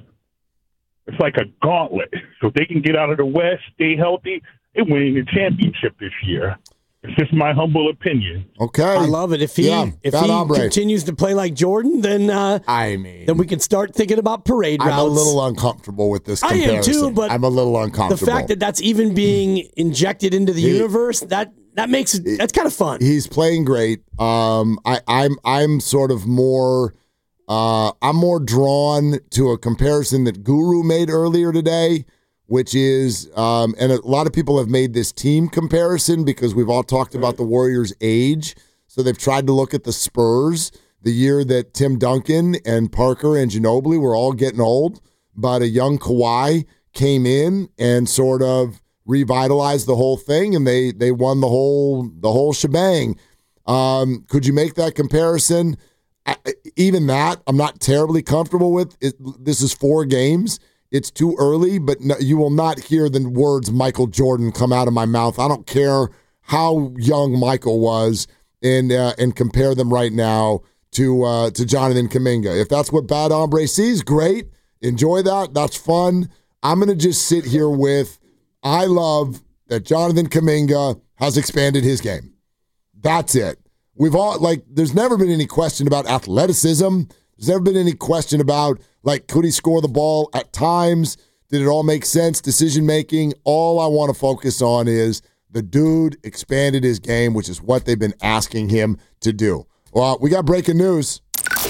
it's like a gauntlet. So if they can get out of the West, stay healthy, they're winning the championship this year. It's just my humble opinion. Okay, I love it. If he yeah, if he hombre. continues to play like Jordan, then uh, I mean, then we can start thinking about parade routes. I'm a little uncomfortable with this comparison. I am too, but I'm a little uncomfortable. The fact that that's even being injected into the he, universe that that makes it that's kind of fun. He's playing great. Um, I, I'm I'm sort of more. Uh, I'm more drawn to a comparison that Guru made earlier today, which is, um, and a lot of people have made this team comparison because we've all talked about the Warriors' age. So they've tried to look at the Spurs, the year that Tim Duncan and Parker and Ginobili were all getting old, but a young Kawhi came in and sort of revitalized the whole thing, and they they won the whole the whole shebang. Um, could you make that comparison? I, even that, I'm not terribly comfortable with. It, this is four games. It's too early, but no, you will not hear the words Michael Jordan come out of my mouth. I don't care how young Michael was, and uh, and compare them right now to uh, to Jonathan Kuminga. If that's what Bad Hombre sees, great. Enjoy that. That's fun. I'm going to just sit here with, I love that Jonathan Kuminga has expanded his game. That's it. We've all, like, there's never been any question about athleticism. There's never been any question about, like, could he score the ball at times? Did it all make sense? Decision-making. All I want to focus on is the dude expanded his game, which is what they've been asking him to do. Well, we got breaking news.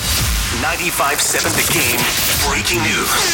ninety-five seven The Game breaking news.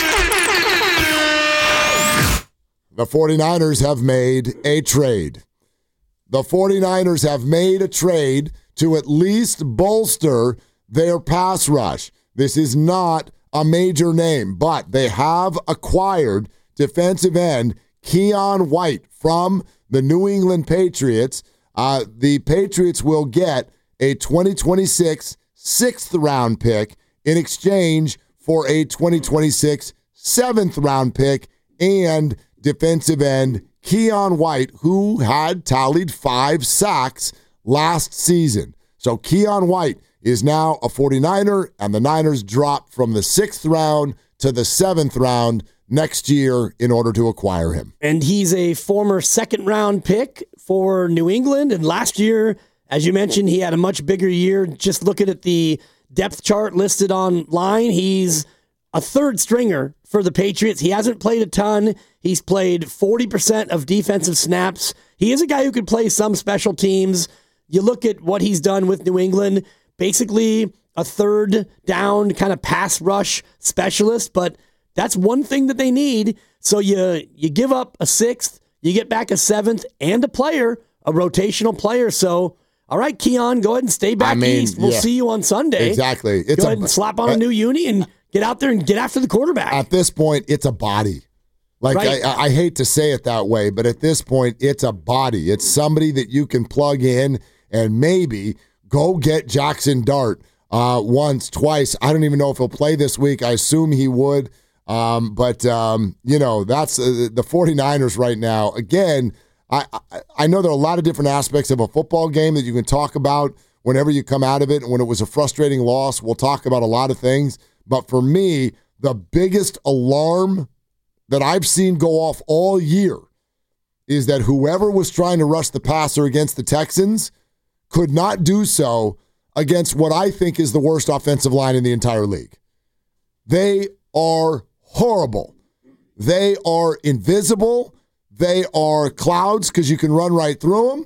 The 49ers have made a trade. The 49ers have made a trade to at least bolster their pass rush. This is not a major name, but they have acquired defensive end Keon White from the New England Patriots. Uh, the Patriots will get a twenty twenty-six sixth round pick in exchange for a twenty twenty-six seventh round pick and defensive end Keon White, who had tallied five sacks last season. So Keon White is now a 49er, and the Niners drop from the sixth round to the seventh round next year in order to acquire him. And he's a former second-round pick for New England, and last year, as you mentioned, he had a much bigger year. Just looking at the depth chart listed online, he's a third stringer for the Patriots. He hasn't played a ton. He's played forty percent of defensive snaps. He is a guy who could play some special teams. You look at what he's done with New England, basically a third down kind of pass rush specialist, but that's one thing that they need. So you you give up a sixth, you get back a seventh, and a player, a rotational player. So, all right, Keon, go ahead and stay back I mean, east. We'll yeah, see you on Sunday. Exactly. It's go ahead a, and slap on uh, a new uni and get out there and get after the quarterback. At this point, it's a body. Like, Right. I, I hate to say it that way, but at this point, it's a body. It's somebody that you can plug in and maybe go get Jackson Dart uh, once, twice. I don't even know if he'll play this week. I assume he would. Um, but, um, you know, that's uh, the 49ers right now. Again, I, I, I know there are a lot of different aspects of a football game that you can talk about whenever you come out of it. And when it was a frustrating loss, we'll talk about a lot of things. But for me, the biggest alarm that I've seen go off all year is that whoever was trying to rush the passer against the Texans could not do so against what I think is the worst offensive line in the entire league. They are horrible. They are invisible. They are clouds because you can run right through them.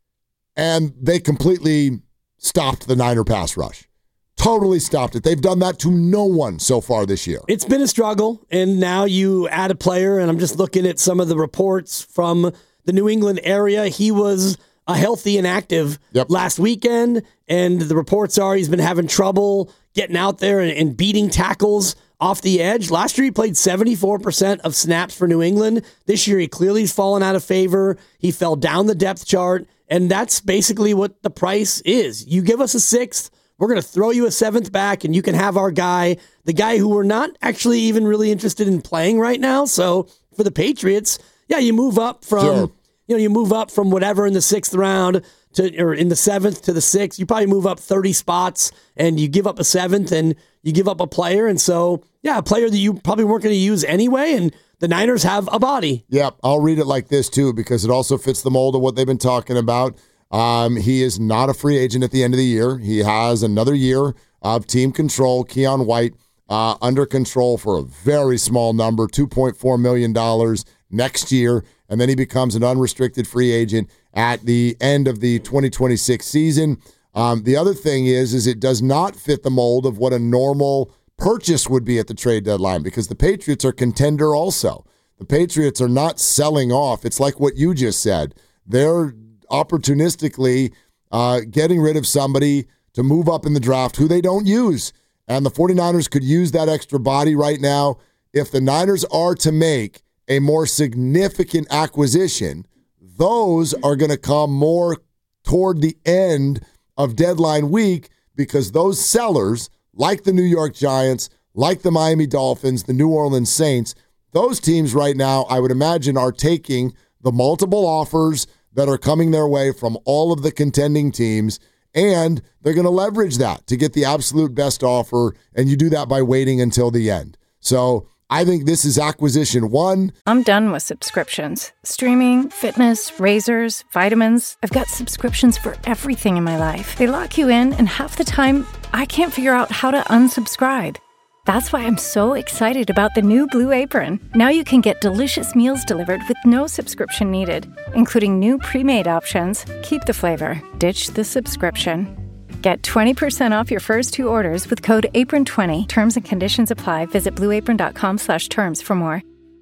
And they completely stopped the Niner pass rush. Totally stopped it. They've done that to no one so far this year. It's been a struggle, and now you add a player, and I'm just looking at some of the reports from the New England area. He was a healthy and active yep. last weekend, and the reports are he's been having trouble getting out there and, and beating tackles off the edge. Last year, he played seventy-four percent of snaps for New England. This year, he clearly has fallen out of favor. He fell down the depth chart, and that's basically what the price is. You give us a sixth, we're going to throw you a seventh back, and you can have our guy, the guy who we're not actually even really interested in playing right now. So for the Patriots, yeah, you move up from sure. you know you move up from whatever in the sixth round to or in the seventh to the sixth. You probably move up thirty spots, and you give up a seventh, and you give up a player, and so yeah, a player that you probably weren't going to use anyway, and the Niners have a body. Yep, I'll read it like this too because it also fits the mold of what they've been talking about. Um, he is not a free agent at the end of the year. He has another year of team control. Keon White uh, under control for a very small number, two point four million dollars next year, and then he becomes an unrestricted free agent at the end of the twenty twenty-six season. Um, the other thing is, is it does not fit the mold of what a normal purchase would be at the trade deadline because the Patriots are contender also. The Patriots are not selling off. It's like what you just said. They're opportunistically uh, getting rid of somebody to move up in the draft who they don't use. And the 49ers could use that extra body right now. If the Niners are to make a more significant acquisition, those are going to come more toward the end of deadline week because those sellers, like the New York Giants, like the Miami Dolphins, the New Orleans Saints, those teams right now, I would imagine, are taking the multiple offers that are coming their way from all of the contending teams, and they're going to leverage that to get the absolute best offer, and you do that by waiting until the end. So I think this is acquisition one. I'm done with subscriptions. Streaming, fitness, razors, vitamins. I've got subscriptions for everything in my life. They lock you in, and half the time, I can't figure out how to unsubscribe. That's why I'm so excited about the new Blue Apron. Now you can get delicious meals delivered with no subscription needed, including new pre-made options. Keep the flavor, ditch the subscription. Get twenty percent off your first two orders with code apron twenty. Terms and conditions apply. Visit blueapron.com slash terms for more.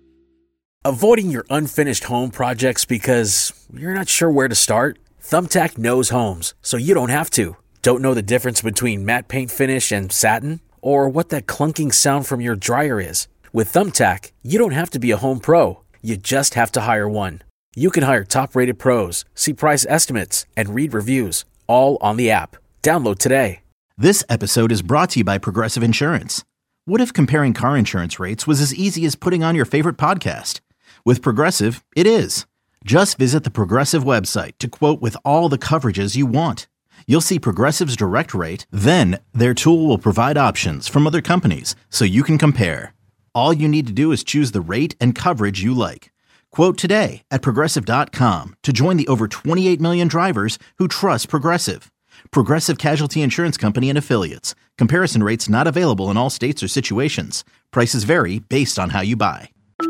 Avoiding your unfinished home projects because you're not sure where to start? Thumbtack knows homes, so you don't have to. Don't know the difference between matte paint finish and satin? Or what that clunking sound from your dryer is? With Thumbtack, you don't have to be a home pro. You just have to hire one. You can hire top-rated pros, see price estimates, and read reviews, all on the app. Download today. This episode is brought to you by Progressive Insurance. What if comparing car insurance rates was as easy as putting on your favorite podcast? With Progressive, it is. Just visit the Progressive website to quote with all the coverages you want. You'll see Progressive's direct rate, then their tool will provide options from other companies so you can compare. All you need to do is choose the rate and coverage you like. Quote today at Progressive dot com to join the over twenty-eight million drivers who trust Progressive. Progressive Casualty Insurance Company and Affiliates. Comparison rates not available in all states or situations. Prices vary based on how you buy.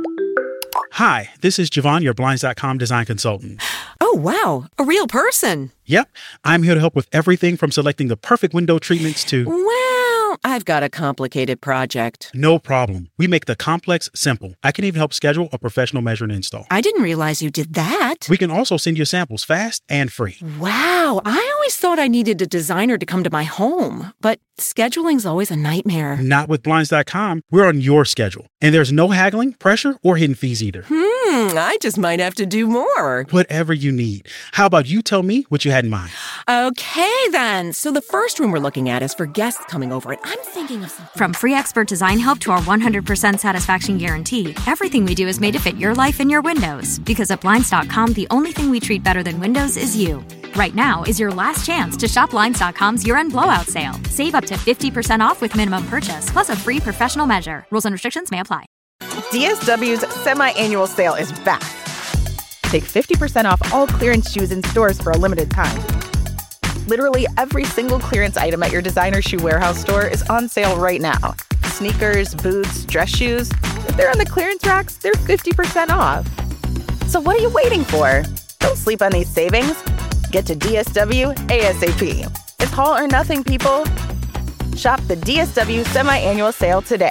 Hi, this is Javon, your Blinds dot com design consultant. Oh, wow. A real person. Yep. I'm here to help with everything from selecting the perfect window treatments to... Wow. I've got a complicated project. No problem. We make the complex simple. I can even help schedule a professional measure and install. I didn't realize you did that. We can also send you samples fast and free. Wow, I always thought I needed a designer to come to my home, but scheduling's always a nightmare. Not with Blinds dot com. We're on your schedule, and there's no haggling, pressure, or hidden fees either. Hmm, I just might have to do more. Whatever you need. How about you tell me what you had in mind? Okay, then. So the first room we're looking at is for guests coming over, and I'm thinking of something. From free expert design help to our one hundred percent satisfaction guarantee, everything we do is made to fit your life and your windows. Because at Blinds dot com, the only thing we treat better than windows is you. Right now is your last chance to shop Blinds dot com's year-end blowout sale. Save up to fifty percent off with minimum purchase, plus a free professional measure. Rules and restrictions may apply. D S W's semi-annual sale is back. Take fifty percent off all clearance shoes in stores for a limited time. Literally every single clearance item at your designer shoe warehouse store is on sale right now. Sneakers, boots, dress shoes. If they're on the clearance racks, they're fifty percent off. So what are you waiting for? Don't sleep on these savings. Get to D S W ASAP. It's haul or nothing, people. Shop the D S W semi-annual sale today.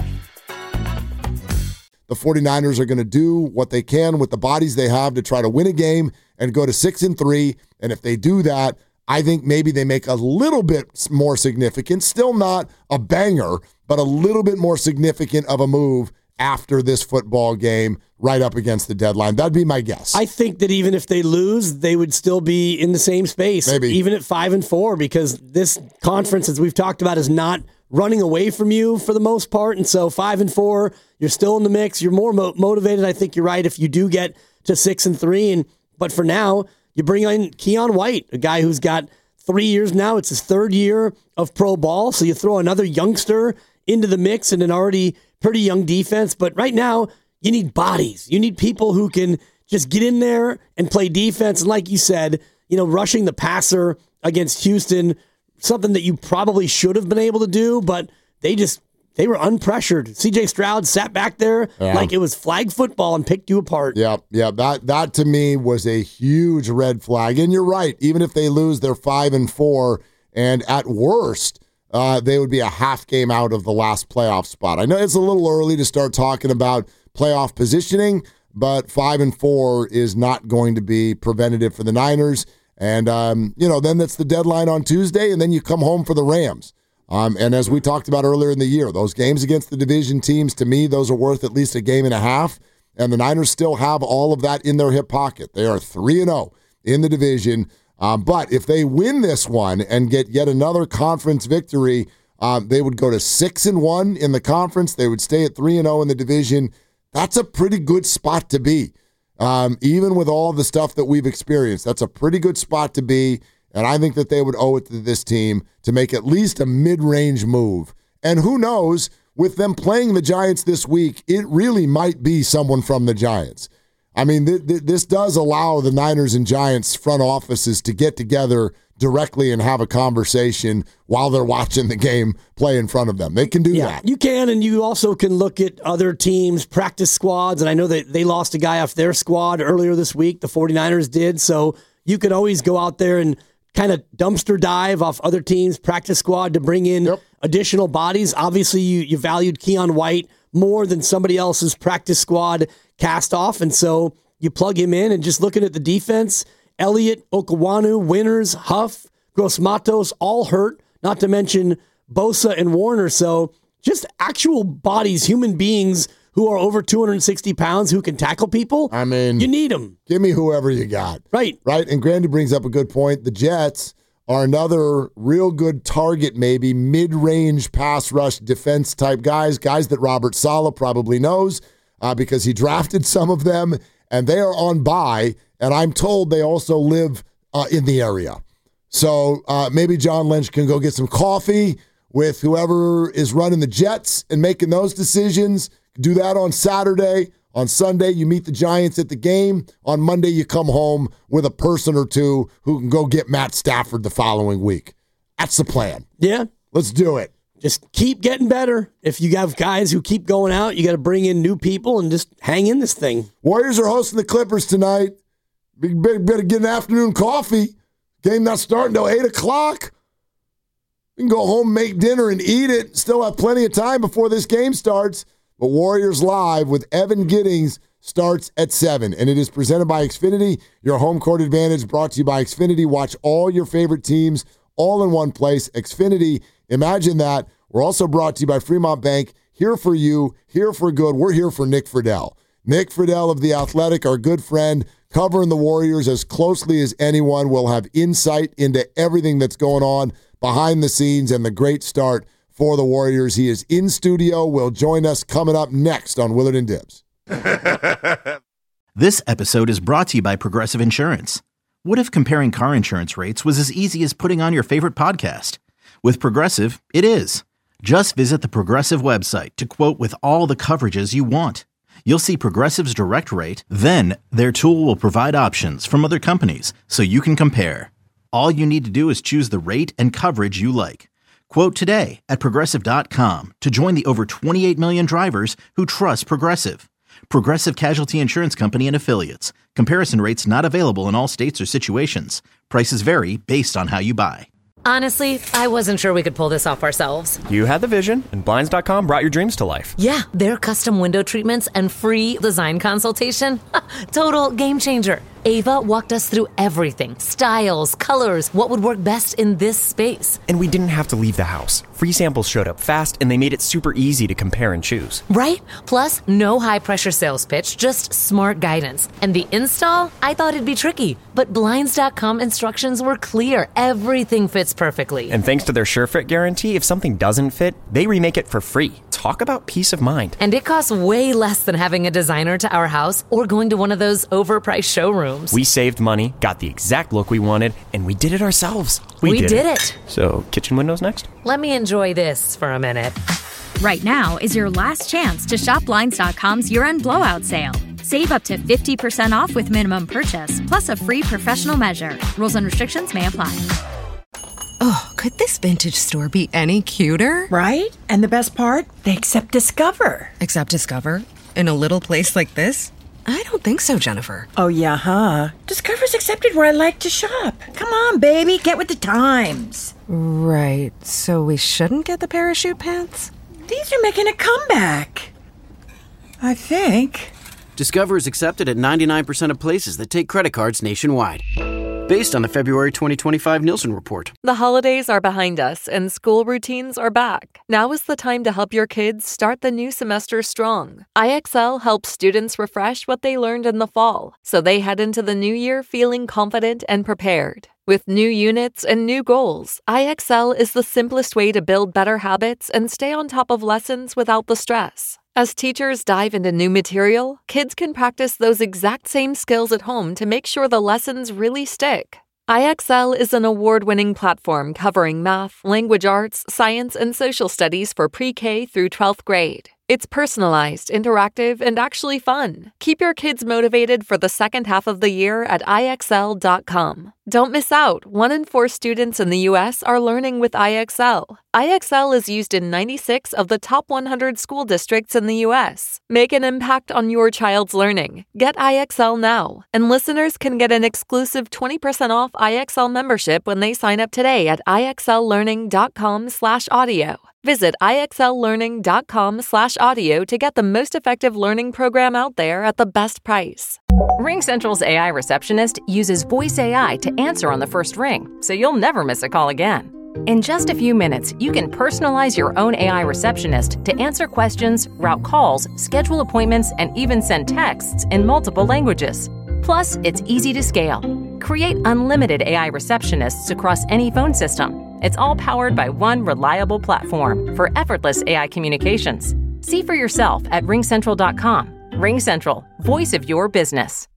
The 49ers are going to do what they can with the bodies they have to try to win a game and go to six and three. And if they do that, I think maybe they make a little bit more significant, still not a banger, but a little bit more significant of a move after this football game right up against the deadline. That'd be my guess. I think that even if they lose, they would still be in the same space, Maybe. even at five and four, because this conference, as we've talked about, is not running away from you for the most part. And so five and four, you're still in the mix. You're more mo- motivated. I think you're right if you do get to six and three. And but for now, you bring in Keon White, a guy who's got three years now. It's his third year of pro ball. So you throw another youngster into the mix and an already pretty young defense. But right now, you need bodies. You need people who can just get in there and play defense. And like you said, you know, rushing the passer against Houston, something that you probably should have been able to do, but they just, they were unpressured. C J Stroud sat back there Yeah. like it was flag football and picked you apart. Yeah, yeah, that that to me was a huge red flag. And you're right, even if they lose, they're five and four, and at worst, uh, they would be a half game out of the last playoff spot. I know it's a little early to start talking about playoff positioning, but five and four is not going to be preventative for the Niners. And, um, you know, then that's the deadline on Tuesday, and then you come home for the Rams. Um, and as we talked about earlier in the year, those games against the division teams, to me, those are worth at least a game and a half. And the Niners still have all of that in their hip pocket. They are three and oh in the division. Um, but if they win this one and get yet another conference victory, um, they would go to six and one in the conference. They would stay at three and oh in the division. That's a pretty good spot to be. Um, even with all the stuff that we've experienced, that's a pretty good spot to be. And I think that they would owe it to this team to make at least a mid-range move. And who knows, with them playing the Giants this week, it really might be someone from the Giants. I mean, th- th- this does allow the Niners and Giants front offices to get together directly and have a conversation while they're watching the game play in front of them. They can do Yeah, that. you can, and you also can look at other teams' practice squads, and I know that they lost a guy off their squad earlier this week, the 49ers did, so you can always go out there and kind of dumpster dive off other teams' practice squad to bring in yep. additional bodies. Obviously, you, you valued Keon White more than somebody else's practice squad cast off, and so you plug him in, and just looking at the defense, Elliott, Okawanu, Winters, Huff, Gross Matos, all hurt, not to mention Bosa and Warner. So just actual bodies, human beings who are over two hundred sixty pounds who can tackle people. I mean, you need them. Give me whoever you got. Right. Right. And Grandy brings up a good point. The Jets are another real good target, maybe mid-range pass rush defense type guys, guys that Robert Saleh probably knows uh, because he drafted some of them, and they are on bye. And I'm told they also live uh, in the area. So uh, maybe John Lynch can go get some coffee with whoever is running the Jets and making those decisions. Do that on Saturday. On Sunday, you meet the Giants at the game. On Monday, you come home with a person or two who can go get Matt Stafford the following week. That's the plan. Yeah. Let's do it. Just keep getting better. If you have guys who keep going out, you got to bring in new people and just hang in this thing. Warriors are hosting the Clippers tonight. Better get an afternoon coffee. Game not starting till eight o'clock. You can go home, make dinner, and eat it. Still have plenty of time before this game starts. But Warriors Live with Evan Giddings starts at seven, and it is presented by Xfinity, your home court advantage, brought to you by Xfinity. Watch all your favorite teams all in one place. Xfinity, imagine that. We're also brought to you by Fremont Bank, here for you, here for good. We're here for Nick Friedel. Nick Friedel of The Athletic, our good friend, covering the Warriors as closely as anyone, will have insight into everything that's going on behind the scenes and the great start for the Warriors. He is in studio, will join us coming up next on Willard and Dibs. This episode is brought to you by Progressive Insurance. What if comparing car insurance rates was as easy as putting on your favorite podcast? With Progressive, it is. Just visit the Progressive website to quote with all the coverages you want. You'll see Progressive's direct rate, then their tool will provide options from other companies so you can compare. All you need to do is choose the rate and coverage you like. Quote today at Progressive dot com to join the over twenty-eight million drivers who trust Progressive. Progressive Casualty Insurance Company and Affiliates. Comparison rates not available in all states or situations. Prices vary based on how you buy. Honestly, I wasn't sure we could pull this off ourselves. You had the vision, and Blinds dot com brought your dreams to life. Yeah, their custom window treatments and free design consultation. Total game changer. Ava walked us through everything. Styles, colors, what would work best in this space. And we didn't have to leave the house. Free samples showed up fast, and they made it super easy to compare and choose. Right? Plus, no high-pressure sales pitch, just smart guidance. And the install? I thought it'd be tricky. But Blinds dot com instructions were clear. Everything fits perfectly. And thanks to their SureFit guarantee, if something doesn't fit, they remake it for free. Talk about peace of mind. And it costs way less than having a designer to our house or going to one of those overpriced showrooms. We saved money, got the exact look we wanted, and we did it ourselves. We, we did, did it. it. So, kitchen windows next? Let me enjoy this for a minute. Right now is your last chance to shop Blinds dot com's year-end blowout sale. Save up to fifty percent off with minimum purchase, plus a free professional measure. Rules and restrictions may apply. Oh, could this vintage store be any cuter? Right? And the best part? They accept Discover. Accept Discover? In a little place like this? I don't think so, Jennifer. Oh, yeah, huh? Discover's accepted where I like to shop. Come on, baby, get with the times. Right, so we shouldn't get the parachute pants? These are making a comeback. I think. Discover is accepted at ninety-nine percent of places that take credit cards nationwide. Based on the February twenty twenty-five Nielsen report. The holidays are behind us and school routines are back. Now is the time to help your kids start the new semester strong. I X L helps students refresh what they learned in the fall, so they head into the new year feeling confident and prepared. With new units and new goals, I X L is the simplest way to build better habits and stay on top of lessons without the stress. As teachers dive into new material, kids can practice those exact same skills at home to make sure the lessons really stick. I X L is an award-winning platform covering math, language arts, science, and social studies for pre-K through twelfth grade. It's personalized, interactive, and actually fun. Keep your kids motivated for the second half of the year at I X L dot com. Don't miss out. One in four students in the U S are learning with I X L. I X L is used in ninety-six of the top one hundred school districts in the U S. Make an impact on your child's learning. Get I X L now. And listeners can get an exclusive twenty percent off I X L membership when they sign up today at I X L learning dot com slash audio. Visit I X L learning dot com slash audio to get the most effective learning program out there at the best price. RingCentral's A I receptionist uses voice A I to answer on the first ring, so you'll never miss a call again. In just a few minutes, you can personalize your own A I receptionist to answer questions, route calls, schedule appointments, and even send texts in multiple languages. Plus, it's easy to scale. Create unlimited A I receptionists across any phone system. It's all powered by one reliable platform for effortless A I communications. See for yourself at ring central dot com. RingCentral, voice of your business.